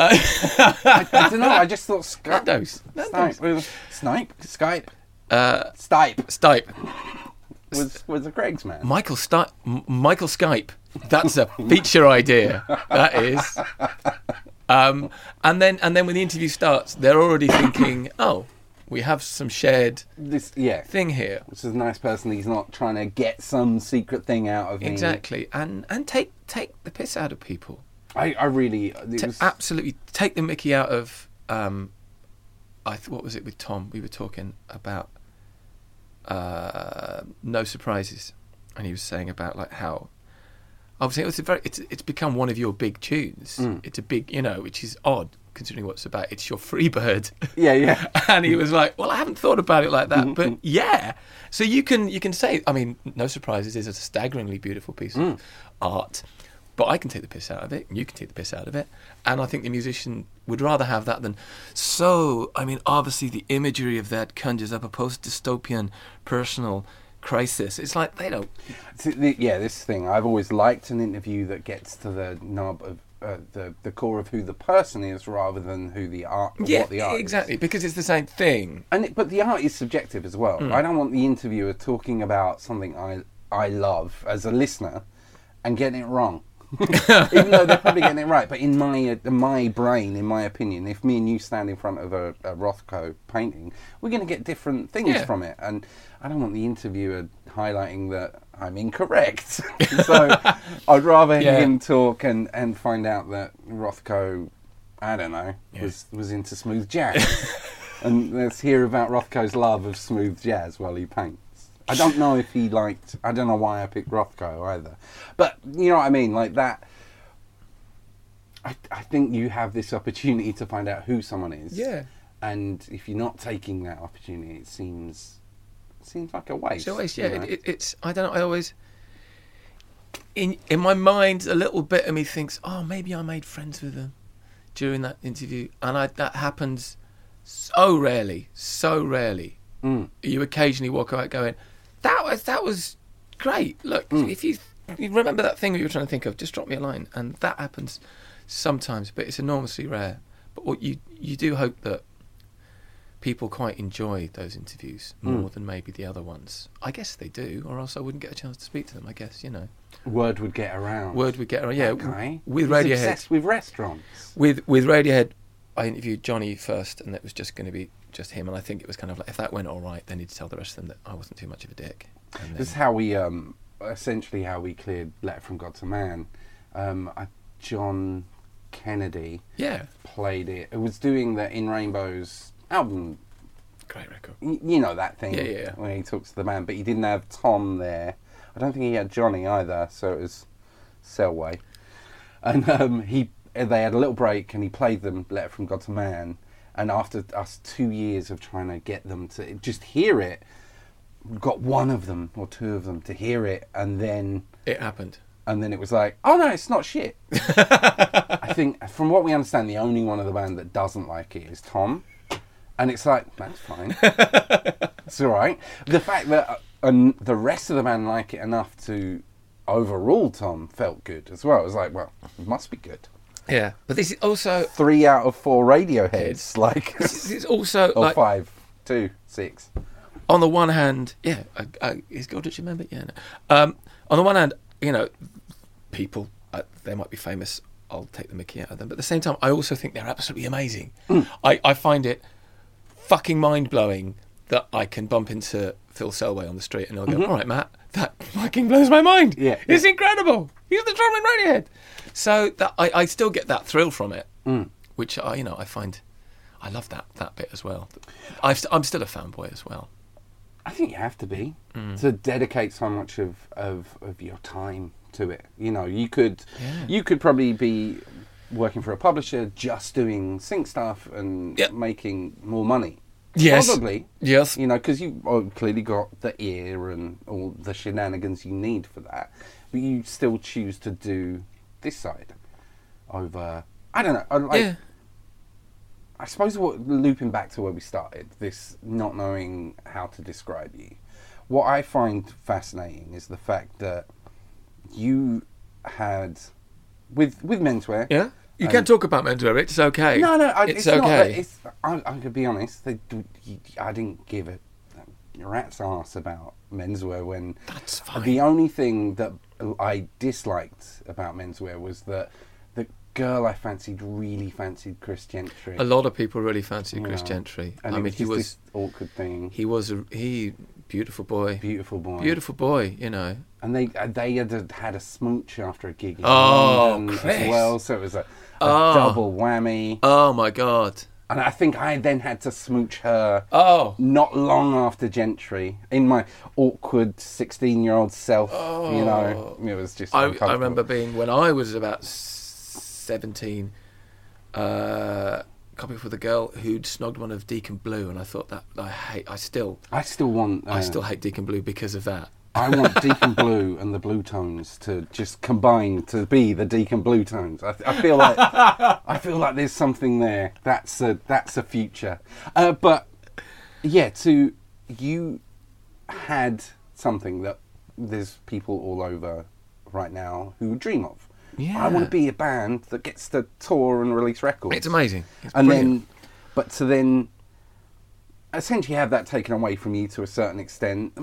I don't know. I just thought Stipe. was a Greg's man. Michael Skype. That's a feature idea. That is. And then when the interview starts, they're already thinking, oh, we have some shared thing here. This is a nice person. He's not trying to get some secret thing out of me. Exactly. And take the piss out of people. I really... Absolutely take the mickey out of... what was it with Tom? We were talking about No Surprises. And he was saying about like how... Obviously, it's become one of your big tunes. It's a big, which is odd considering what it's about. It's your Freebird. Yeah. And he was like, "Well, I haven't thought about it like that, but yeah." So you can say, I mean, No Surprises is a staggeringly beautiful piece of art, but I can take the piss out of it, and you can take the piss out of it, and I think the musician would rather have that than. So, I mean, obviously, the imagery of that conjures up a post-dystopian personal crisis. It's like they don't. This thing. I've always liked an interview that gets to the nub of the core of who the person is, rather than who the art. What the art exactly, is. Because it's the same thing. But the art is subjective as well. I don't want the interviewer talking about something I love as a listener and getting it wrong. Even though they're probably getting it right, but in my brain, in my opinion, if me and you stand in front of a Rothko painting, we're going to get different things from it, and I don't want the interviewer highlighting that I'm incorrect. So I'd rather him talk and find out that Rothko, I don't know, was into smooth jazz, and let's hear about Rothko's love of smooth jazz while he paints. I don't know if he liked... I don't know why I picked Rothko either. But, you know what I mean? Like that... I think you have this opportunity to find out who someone is. Yeah. And if you're not taking that opportunity, it seems like a waste. It's a waste, yeah. It's... I don't know, I always... In my mind, a little bit of me thinks, oh, maybe I made friends with them during that interview. And that happens so rarely. You occasionally walk out going... That was great. Look, if you remember that thing that you were trying to think of, just drop me a line. And that happens sometimes, but it's enormously rare. But what you do hope that people quite enjoy those interviews more than maybe the other ones. I guess they do, or else I wouldn't get a chance to speak to them. I guess word would get around. Yeah. Okay. With He's Radiohead, obsessed with restaurants. With Radiohead, I interviewed Johnny first, and it was just going to be just him. And I think it was kind of like, if that went all right, then he'd tell the rest of them that I wasn't too much of a dick. This is how we essentially how we cleared Letter from God to Man. John Kennedy played it. It was doing the In Rainbows album. Great record. You know that thing when he talks to the man, but he didn't have Tom there. I don't think he had Johnny either, so it was Selway. And they had a little break, and he played them Letter from God to Man. And after us 2 years of trying to get them to just hear it, we got one of them or two of them to hear it, and then it happened. And then it was like, oh no, it's not shit. I think, from what we understand, the only one of the band that doesn't like it is Tom. And it's like, that's fine. It's all right. The fact that the rest of the band like it enough to overrule Tom felt good as well. It was like, well, it must be good. Yeah, but this is also 3 out of 4 Radioheads, like it's also or like 5, 2, 6. On the one hand, is Godrich a member? Yeah. No. On the one hand, people they might be famous. I'll take the mickey out of them, but at the same time, I also think they're absolutely amazing. I find it fucking mind blowing that I can bump into Phil Selway on the street and I'll go, all right, Matt, that fucking blows my mind. Yeah, it's incredible. He's the drummer in Radiohead. So that I still get that thrill from it, which I find I love that bit as well. I'm still a fanboy as well. I think you have to be to dedicate so much of your time to it. You could probably be working for a publisher just doing sync stuff and making more money. Yes. Probably. Yes. Because you clearly got the ear and all the shenanigans you need for that, but you still choose to do this side over. I don't know. I suppose looping back to where we started, this not knowing how to describe you. What I find fascinating is the fact that you had with menswear. Yeah. You can talk about menswear. It's okay. No, it's okay. I'm going to be honest. I didn't give a rat's ass about menswear when That's fine. the only thing that I disliked about menswear was that the girl I fancied really fancied Chris Gentry. A lot of people really fancied You Chris know, Gentry. and I it mean, was he just was this awkward thing. beautiful boy. Beautiful boy. Beautiful boy, you know. And they had a smooch after a gig in Oh, London Chris. as well, so it was a double whammy. Oh my God. And I think I then had to smooch her Oh. not long after Gentry in my awkward 16-year-old self. You know, it was just I uncomfortable. remember being, when I was about 17, copying with a girl who'd snogged one of Deacon Blue, and I thought that I still hate Deacon Blue because of that. I want Deacon Blue and the Blue Tones to just combine to be the Deacon Blue Tones. I feel like there's something there. That's a future. But yeah, you had something that there's people all over right now who dream of. Yeah. I want to be a band that gets to tour and release records. It's amazing. It's and brilliant. then essentially have that taken away from you to a certain extent.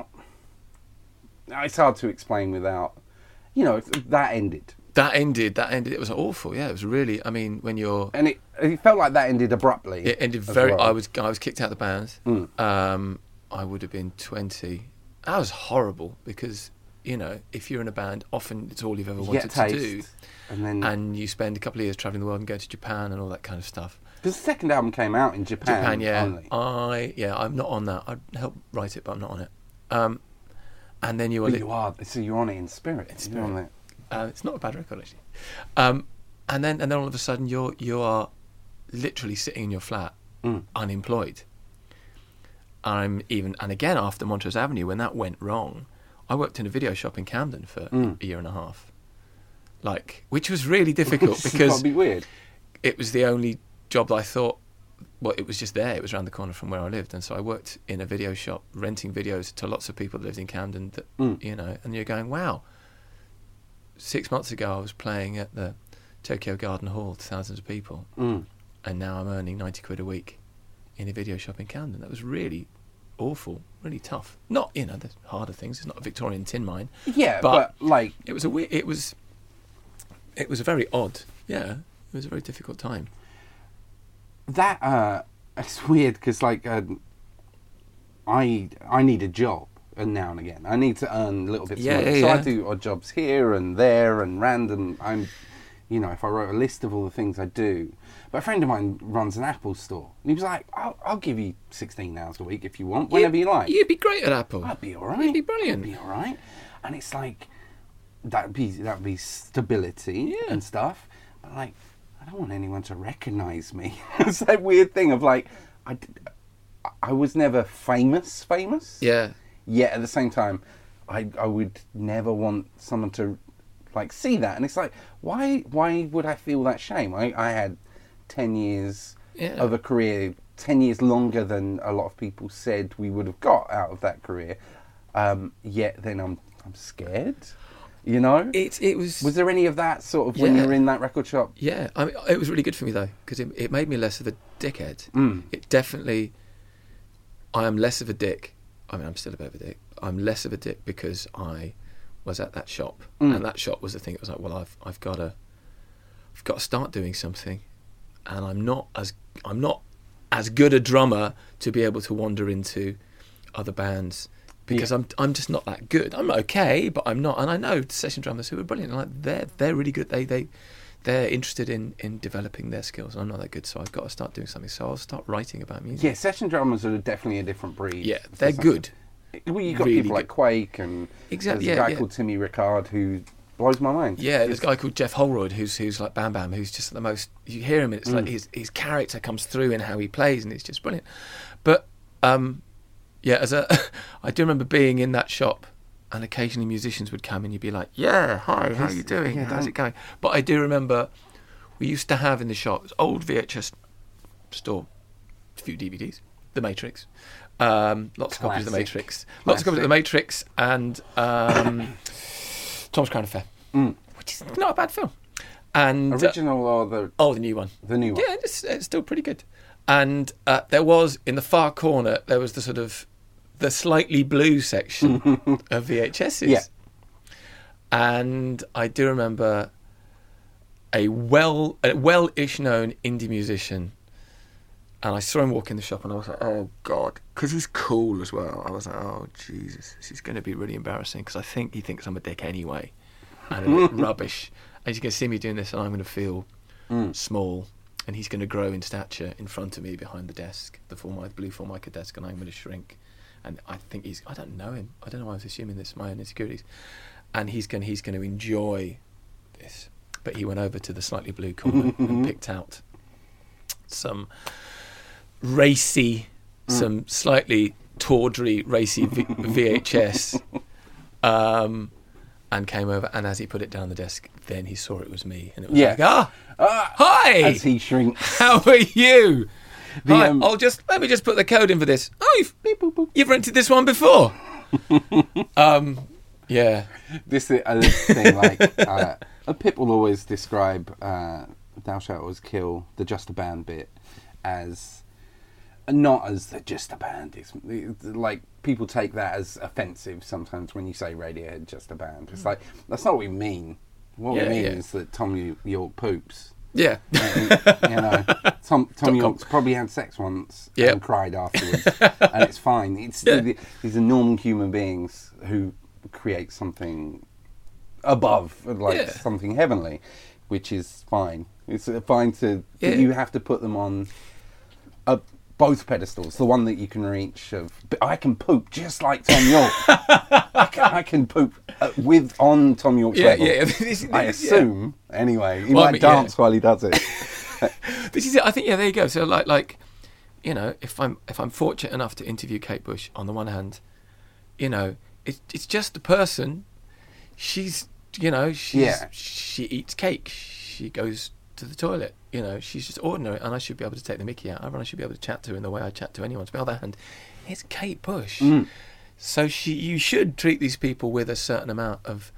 It's hard to explain without, that ended. That ended. It was awful. Yeah, it was really. I mean, when you're, And it felt like that ended abruptly. it ended as very. well. I was kicked out of the band. I would have been 20. That was horrible because if you're in a band, often it's all you've ever You get wanted to taste, do, and you spend a couple of years traveling the world and go to Japan and all that kind of stuff. because the second album came out in Japan, yeah. only. I'm not on that. I'd help write it, but I'm not on it. And then you are. But you are. So you're on it in spirit. You're on it. It's not a bad record actually. And then all of a sudden you are literally sitting in your flat, unemployed. And again after Montrose Avenue, when that went wrong, I worked in a video shop in Camden for a year and a half, which was really difficult because That'd be weird. it was the only job that I thought. Well, it was just there. It was around the corner from where I lived, and so I worked in a video shop, renting videos to lots of people that lived in Camden. That and you're going, wow. 6 months ago, I was playing at the Tokyo Garden Hall to thousands of people, and now I'm earning 90 quid a week in a video shop in Camden. That was really awful, really tough. Not, there's harder things. It's not a Victorian tin mine. Yeah, but it was it was a very odd. Yeah, it was a very difficult time. That it's weird because I need a job now and again. I need to earn little bits of money. So I do odd jobs here and there and random. If I wrote a list of all the things I do. But a friend of mine runs an Apple store. And he was like, I'll give you 16 hours a week if you want, whenever you like. You'd be great at Apple. I'd be all right. You'd be brilliant. I'd be all right. And it's like, that'd be stability and stuff. But I don't want anyone to recognise me. It's that weird thing of I was never famous. Yeah. Yet at the same time, I would never want someone to see that. And it's like, why would I feel that shame? I had 10 years of a career, 10 years longer than a lot of people said we would have got out of that career. Yet then I'm scared. It was. Was there any of that sort of when you were in that record shop? Yeah, I mean, it was really good for me though because it made me less of a dickhead. It definitely. I am less of a dick. I mean, I'm still a bit of a dick. I'm less of a dick because I was at that shop, and that shop was the thing. It was like, well, I've got to start doing something, and I'm not as good a drummer to be able to wander into other bands. Because I'm just not that good. I'm okay, but I'm not. And I know session drummers who are brilliant. They're really good. They're interested in developing their skills. I'm not that good, so I've got to start doing something. So I'll start writing about music. Yeah, session drummers are definitely a different breed. Yeah, they're good. Well, you've got really people like Quake and there's a guy called Timmy Ricard who blows my mind. Yeah, there's a guy called Jeff Holroyd who's like Bam Bam, who's just the most. You hear him, and it's like his character comes through in how he plays, and it's just brilliant. But I do remember being in that shop, and occasionally musicians would come, and you'd be like, "Yeah, hi, how are you doing? How's it going?" But I do remember we used to have in the shop this old VHS store, a few DVDs, The Matrix, lots of copies of The Matrix, lots of copies of The Matrix, and Thomas Crown Affair, which is not a bad film. And original or the new one? The new one. Yeah, it's still pretty good. And there was in the far corner there was the sort of the slightly blue section of VHSs. Yeah. And I do remember a well-ish known indie musician, and I saw him walk in the shop, and I was like, oh God, because he's cool as well. I was like, oh Jesus, this is going to be really embarrassing, because I think he thinks I'm a dick anyway, and a bit rubbish. And he's going to see me doing this, and I'm going to feel small, and he's going to grow in stature in front of me behind the desk, the blue Formica desk, and I'm going to shrink. And I think I don't know him. I don't know why I was assuming this, my own insecurities. And he's going to enjoy this. But he went over to the slightly blue corner and picked out some racy, some slightly tawdry, racy VHS, and came over. And as he put it down the desk, then he saw it was me, and it was like, hi, as he shrinks. How are you? Hi, let me just put the code in for this. Oh, you've rented this one before. Yeah. This is a thing like. Pip will always describe Thou Shalt Always Kill, the Just a Band bit, as not as the Just a Band. It's like people take that as offensive sometimes when you say Radiohead Just a Band. It's like, that's not what we mean. What we mean is that Tom York poops. Yeah. Tom York's probably had sex once and cried afterwards, and it's fine. These are normal human beings who create something above, something heavenly, which is fine. It's fine to you have to put them on both pedestals. The one that you can reach of I can poop just like Tom York. I can poop on Tom York's level. I assume anyway. He might dance while he does it. This is it. I think there you go. So like if I'm fortunate enough to interview Kate Bush, on the one hand, it's just a person. She eats cake. She goes to the toilet. She's just ordinary, and I should be able to take the mickey out of her, and I should be able to chat to her in the way I chat to anyone. On the other hand, it's Kate Bush. So you should treat these people with a certain amount of,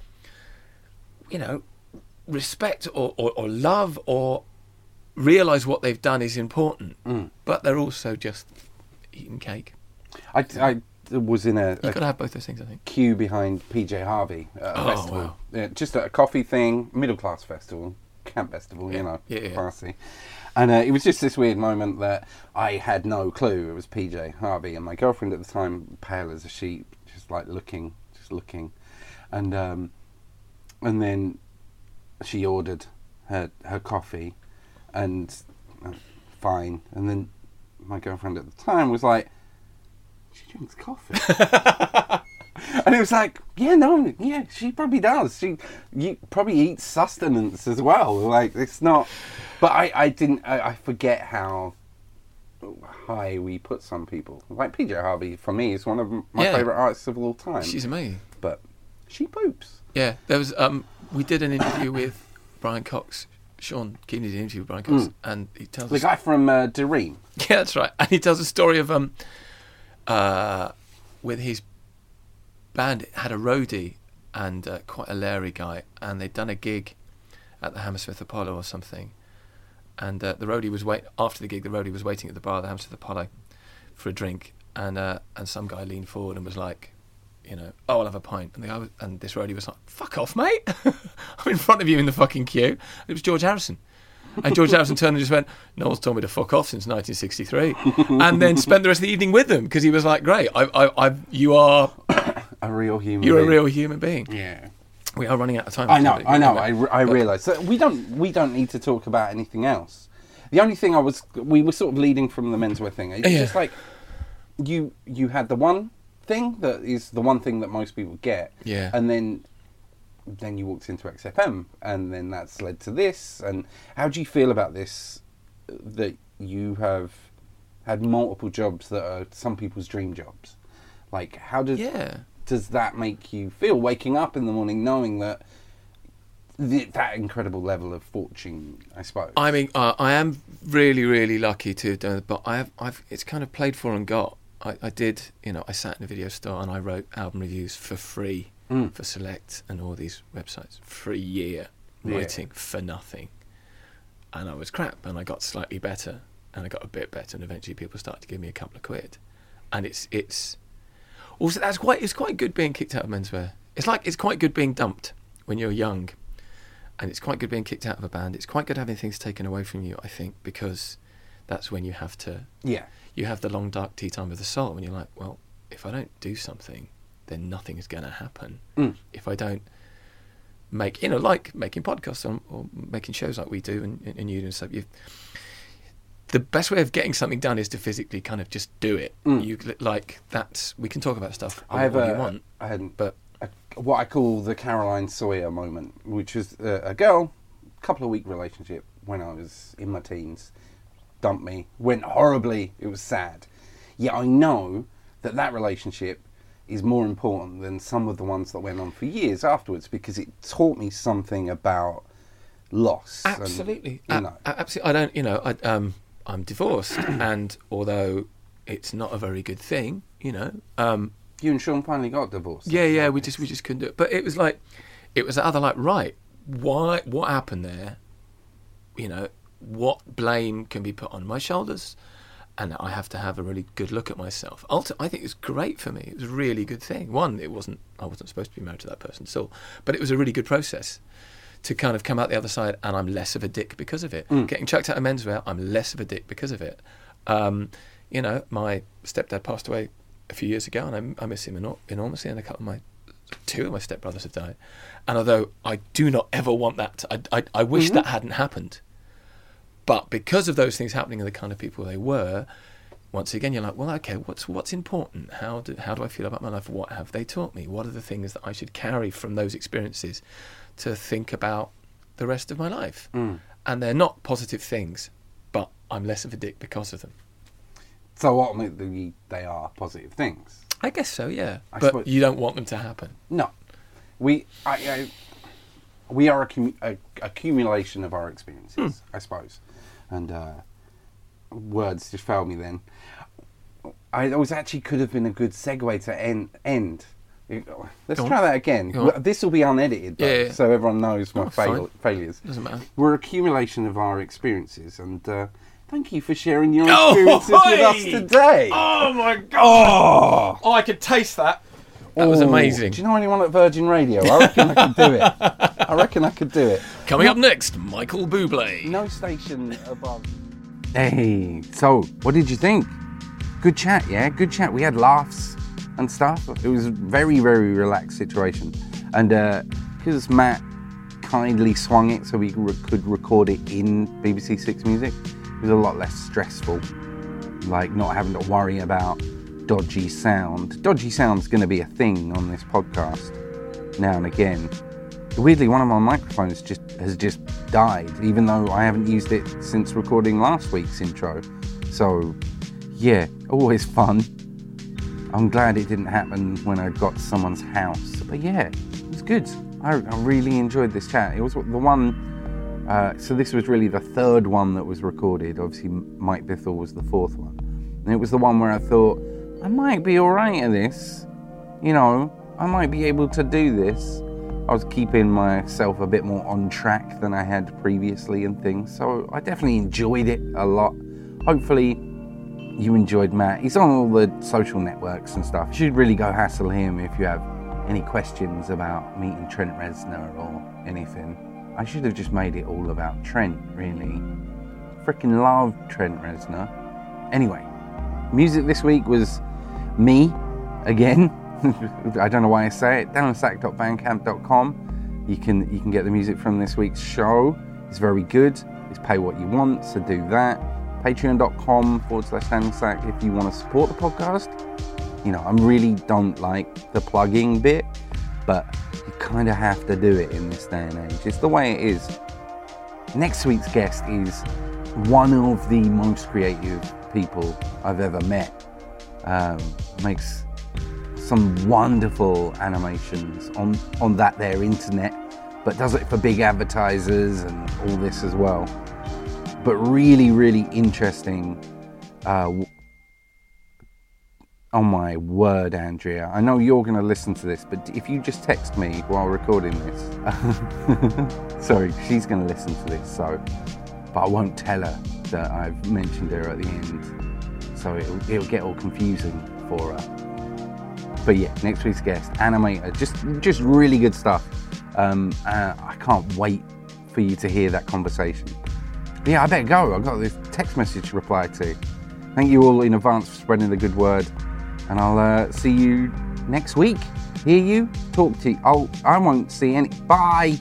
respect or love, or realise what they've done is important. But they're also just eating cake. I was in You've got to have both those things, I think. Queue behind PJ Harvey at a festival. Wow. Yeah, just at a coffee thing, middle class festival, camp festival, classy. And it was just this weird moment that I had no clue it was PJ Harvey, and my girlfriend at the time, pale as a sheep, just looking, and then she ordered her coffee, and fine, and then my girlfriend at the time was like, she drinks coffee. And it was like, she probably does. She probably eats sustenance as well. Like, it's not... But I forget how high we put some people. Like, PJ Harvey, for me, is one of my favourite artists of all time. She's amazing. But she poops. Yeah, there was... we did an interview with Brian Cox. Sean Keeney did an interview with Brian Cox, and he tells the guy from Doreen. Yeah, that's right. And he tells a story of... with his band, had a roadie and quite a leery guy, and they'd done a gig at the Hammersmith Apollo or something, and the roadie was after the gig. The roadie was waiting at the bar of the Hammersmith Apollo for a drink, and some guy leaned forward and was like, I'll have a pint, and this roadie was like, fuck off, mate. I'm in front of you in the fucking queue. It was George Harrison. And George Harrison turned and just went, no one's told me to fuck off since 1963. And then spent the rest of the evening with them, because he was like, great, you are... a real human You're being. a real human being. Yeah. We are running out of time. I know. I realise. So we don't need to talk about anything else. The only thing we were sort of leading from the menswear thing. It's just like, you had the one thing that is the one thing that most people get. Yeah. And then you walked into XFM, and then that's led to this. And how do you feel about this, that you have had multiple jobs that are some people's dream jobs? Like, how does that make you feel, waking up in the morning knowing that that incredible level of fortune, I suppose? I mean, I am really, really lucky to have done it, but I've it's kind of played for and got. I did, I sat in a video store and I wrote album reviews for free. For Select and all these websites for a year, writing for nothing, and I was crap, and I got slightly better, and I got a bit better, and eventually people started to give me a couple of quid, and it's Also, it's quite good being kicked out of menswear. It's quite good being dumped when you're young, and it's quite good being kicked out of a band. It's quite good having things taken away from you, I think, because that's when you have to. Yeah. You have the long dark tea time of the soul when you're like, well, if I don't do something, then nothing is going to happen. If I don't make, like making podcasts or making shows like we do and you do and stuff, the best way of getting something done is to physically kind of just do it. We can talk about stuff what you want. But what I call the Caroline Sawyer moment, which was a girl, couple of week relationship when I was in my teens, dumped me, went horribly, it was sad. Yet I know that relationship is more important than some of the ones that went on for years afterwards, because it taught me something about loss. Absolutely. Absolutely. I'm divorced, and although it's not a very good thing, you and Sean finally got divorced. Yeah, we just couldn't do it. But it was right, what happened there? What blame can be put on my shoulders? And I have to have a really good look at myself. I think it was great for me. It was a really good thing. One, I wasn't supposed to be married to that person still, but it was a really good process to kind of come out the other side, and I'm less of a dick because of it. Getting chucked out of menswear, I'm less of a dick because of it. My stepdad passed away a few years ago, and I miss him enormously, and two of my stepbrothers have died. And although I do not ever want that, I wish that hadn't happened. But because of those things happening and the kind of people they were, once again, you're like, well, okay, what's important? How do I feel about my life? What have they taught me? What are the things that I should carry from those experiences to think about the rest of my life? And they're not positive things, but I'm less of a dick because of them. So ultimately, they are positive things. I guess so, yeah. But you don't want them to happen. No. We are a accumulation of our experiences, I suppose. And words just failed me then. It was actually could have been a good segue to end. Let's try that again. This will be unedited, though, so everyone knows my failures. Doesn't matter. We're an accumulation of our experiences, and thank you for sharing your experiences with us today. Oh my God! Oh, I could taste that. That was amazing. Do you know anyone at Virgin Radio? I reckon I could do it. Coming up next, Michael Bublé. No station above. Hey, so what did you think? Good chat, yeah? Good chat. We had laughs and stuff. It was a very, very relaxed situation. And because Matt kindly swung it so we could record it in BBC Six Music, it was a lot less stressful. Like not having to worry about dodgy sound. Dodgy sound's going to be a thing on this podcast now and again. Weirdly, one of my microphones has just died, even though I haven't used it since recording last week's intro. So, yeah, always fun. I'm glad it didn't happen when I got to someone's house. But yeah, it was good. I really enjoyed this chat. It was the one... so this was really the third one that was recorded. Obviously, Mike Bithell was the fourth one. And it was the one where I thought, I might be alright at this. I might be able to do this. I was keeping myself a bit more on track than I had previously and things. So I definitely enjoyed it a lot. Hopefully you enjoyed Matt. He's on all the social networks and stuff. You should really go hassle him if you have any questions about meeting Trent Reznor or anything. I should have just made it all about Trent, really. Freaking love Trent Reznor. Anyway, music this week was me, again. I don't know why I say it. DanSack.bandcamp.com. You can get the music from this week's show. It's very good. It's pay what you want, so do that. Patreon.com/DanSack if you want to support the podcast. I really don't like the plugging bit, but you kind of have to do it in this day and age. It's the way it is. Next week's guest is one of the most creative people I've ever met. Makes some wonderful animations on that there internet, but does it for big advertisers and all this as well. But really, really interesting. Oh my word, Andrea. I know you're going to listen to this, but if you just text me while recording this. Sorry, she's going to listen to this, but I won't tell her that I've mentioned her at the end. So it'll get all confusing for her. But yeah, next week's guest, animator, just really good stuff. I can't wait for you to hear that conversation. But yeah, I better go. I've got this text message to reply to. Thank you all in advance for spreading the good word. And I'll see you next week. Hear you, talk to you. Oh, I won't see any. Bye.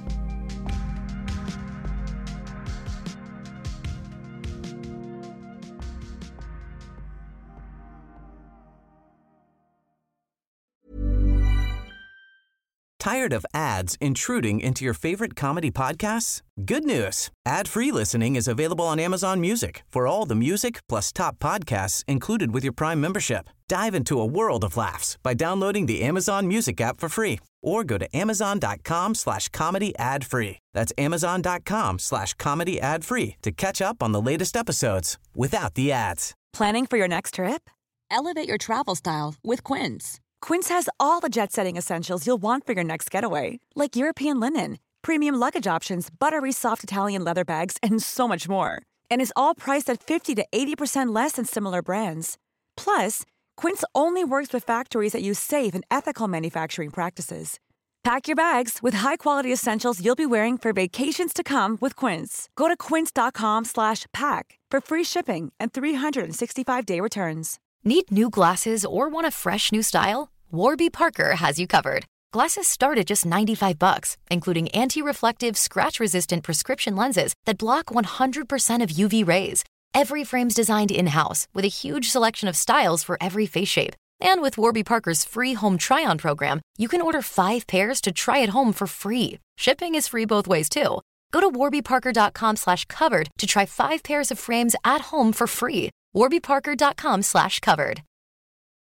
Tired of ads intruding into your favorite comedy podcasts? Good news. Ad-free listening is available on Amazon Music for all the music plus top podcasts included with your Prime membership. Dive into a world of laughs by downloading the Amazon Music app for free or go to amazon.com/comedy ad-free. That's amazon.com/comedy ad-free to catch up on the latest episodes without the ads. Planning for your next trip? Elevate your travel style with Quince. Quince has all the jet-setting essentials you'll want for your next getaway, like European linen, premium luggage options, buttery soft Italian leather bags, and so much more. And is all priced at 50 to 80% less than similar brands. Plus, Quince only works with factories that use safe and ethical manufacturing practices. Pack your bags with high-quality essentials you'll be wearing for vacations to come with Quince. Go to quince.com/pack for free shipping and 365-day returns. Need new glasses or want a fresh new style? Warby Parker has you covered. Glasses start at just $95, including anti-reflective, scratch-resistant prescription lenses that block 100% of UV rays. Every frame's designed in-house with a huge selection of styles for every face shape. And with Warby Parker's free home try-on program, you can order 5 pairs to try at home for free. Shipping is free both ways, too. Go to warbyparker.com/covered to try 5 pairs of frames at home for free. warbyparker.com/covered.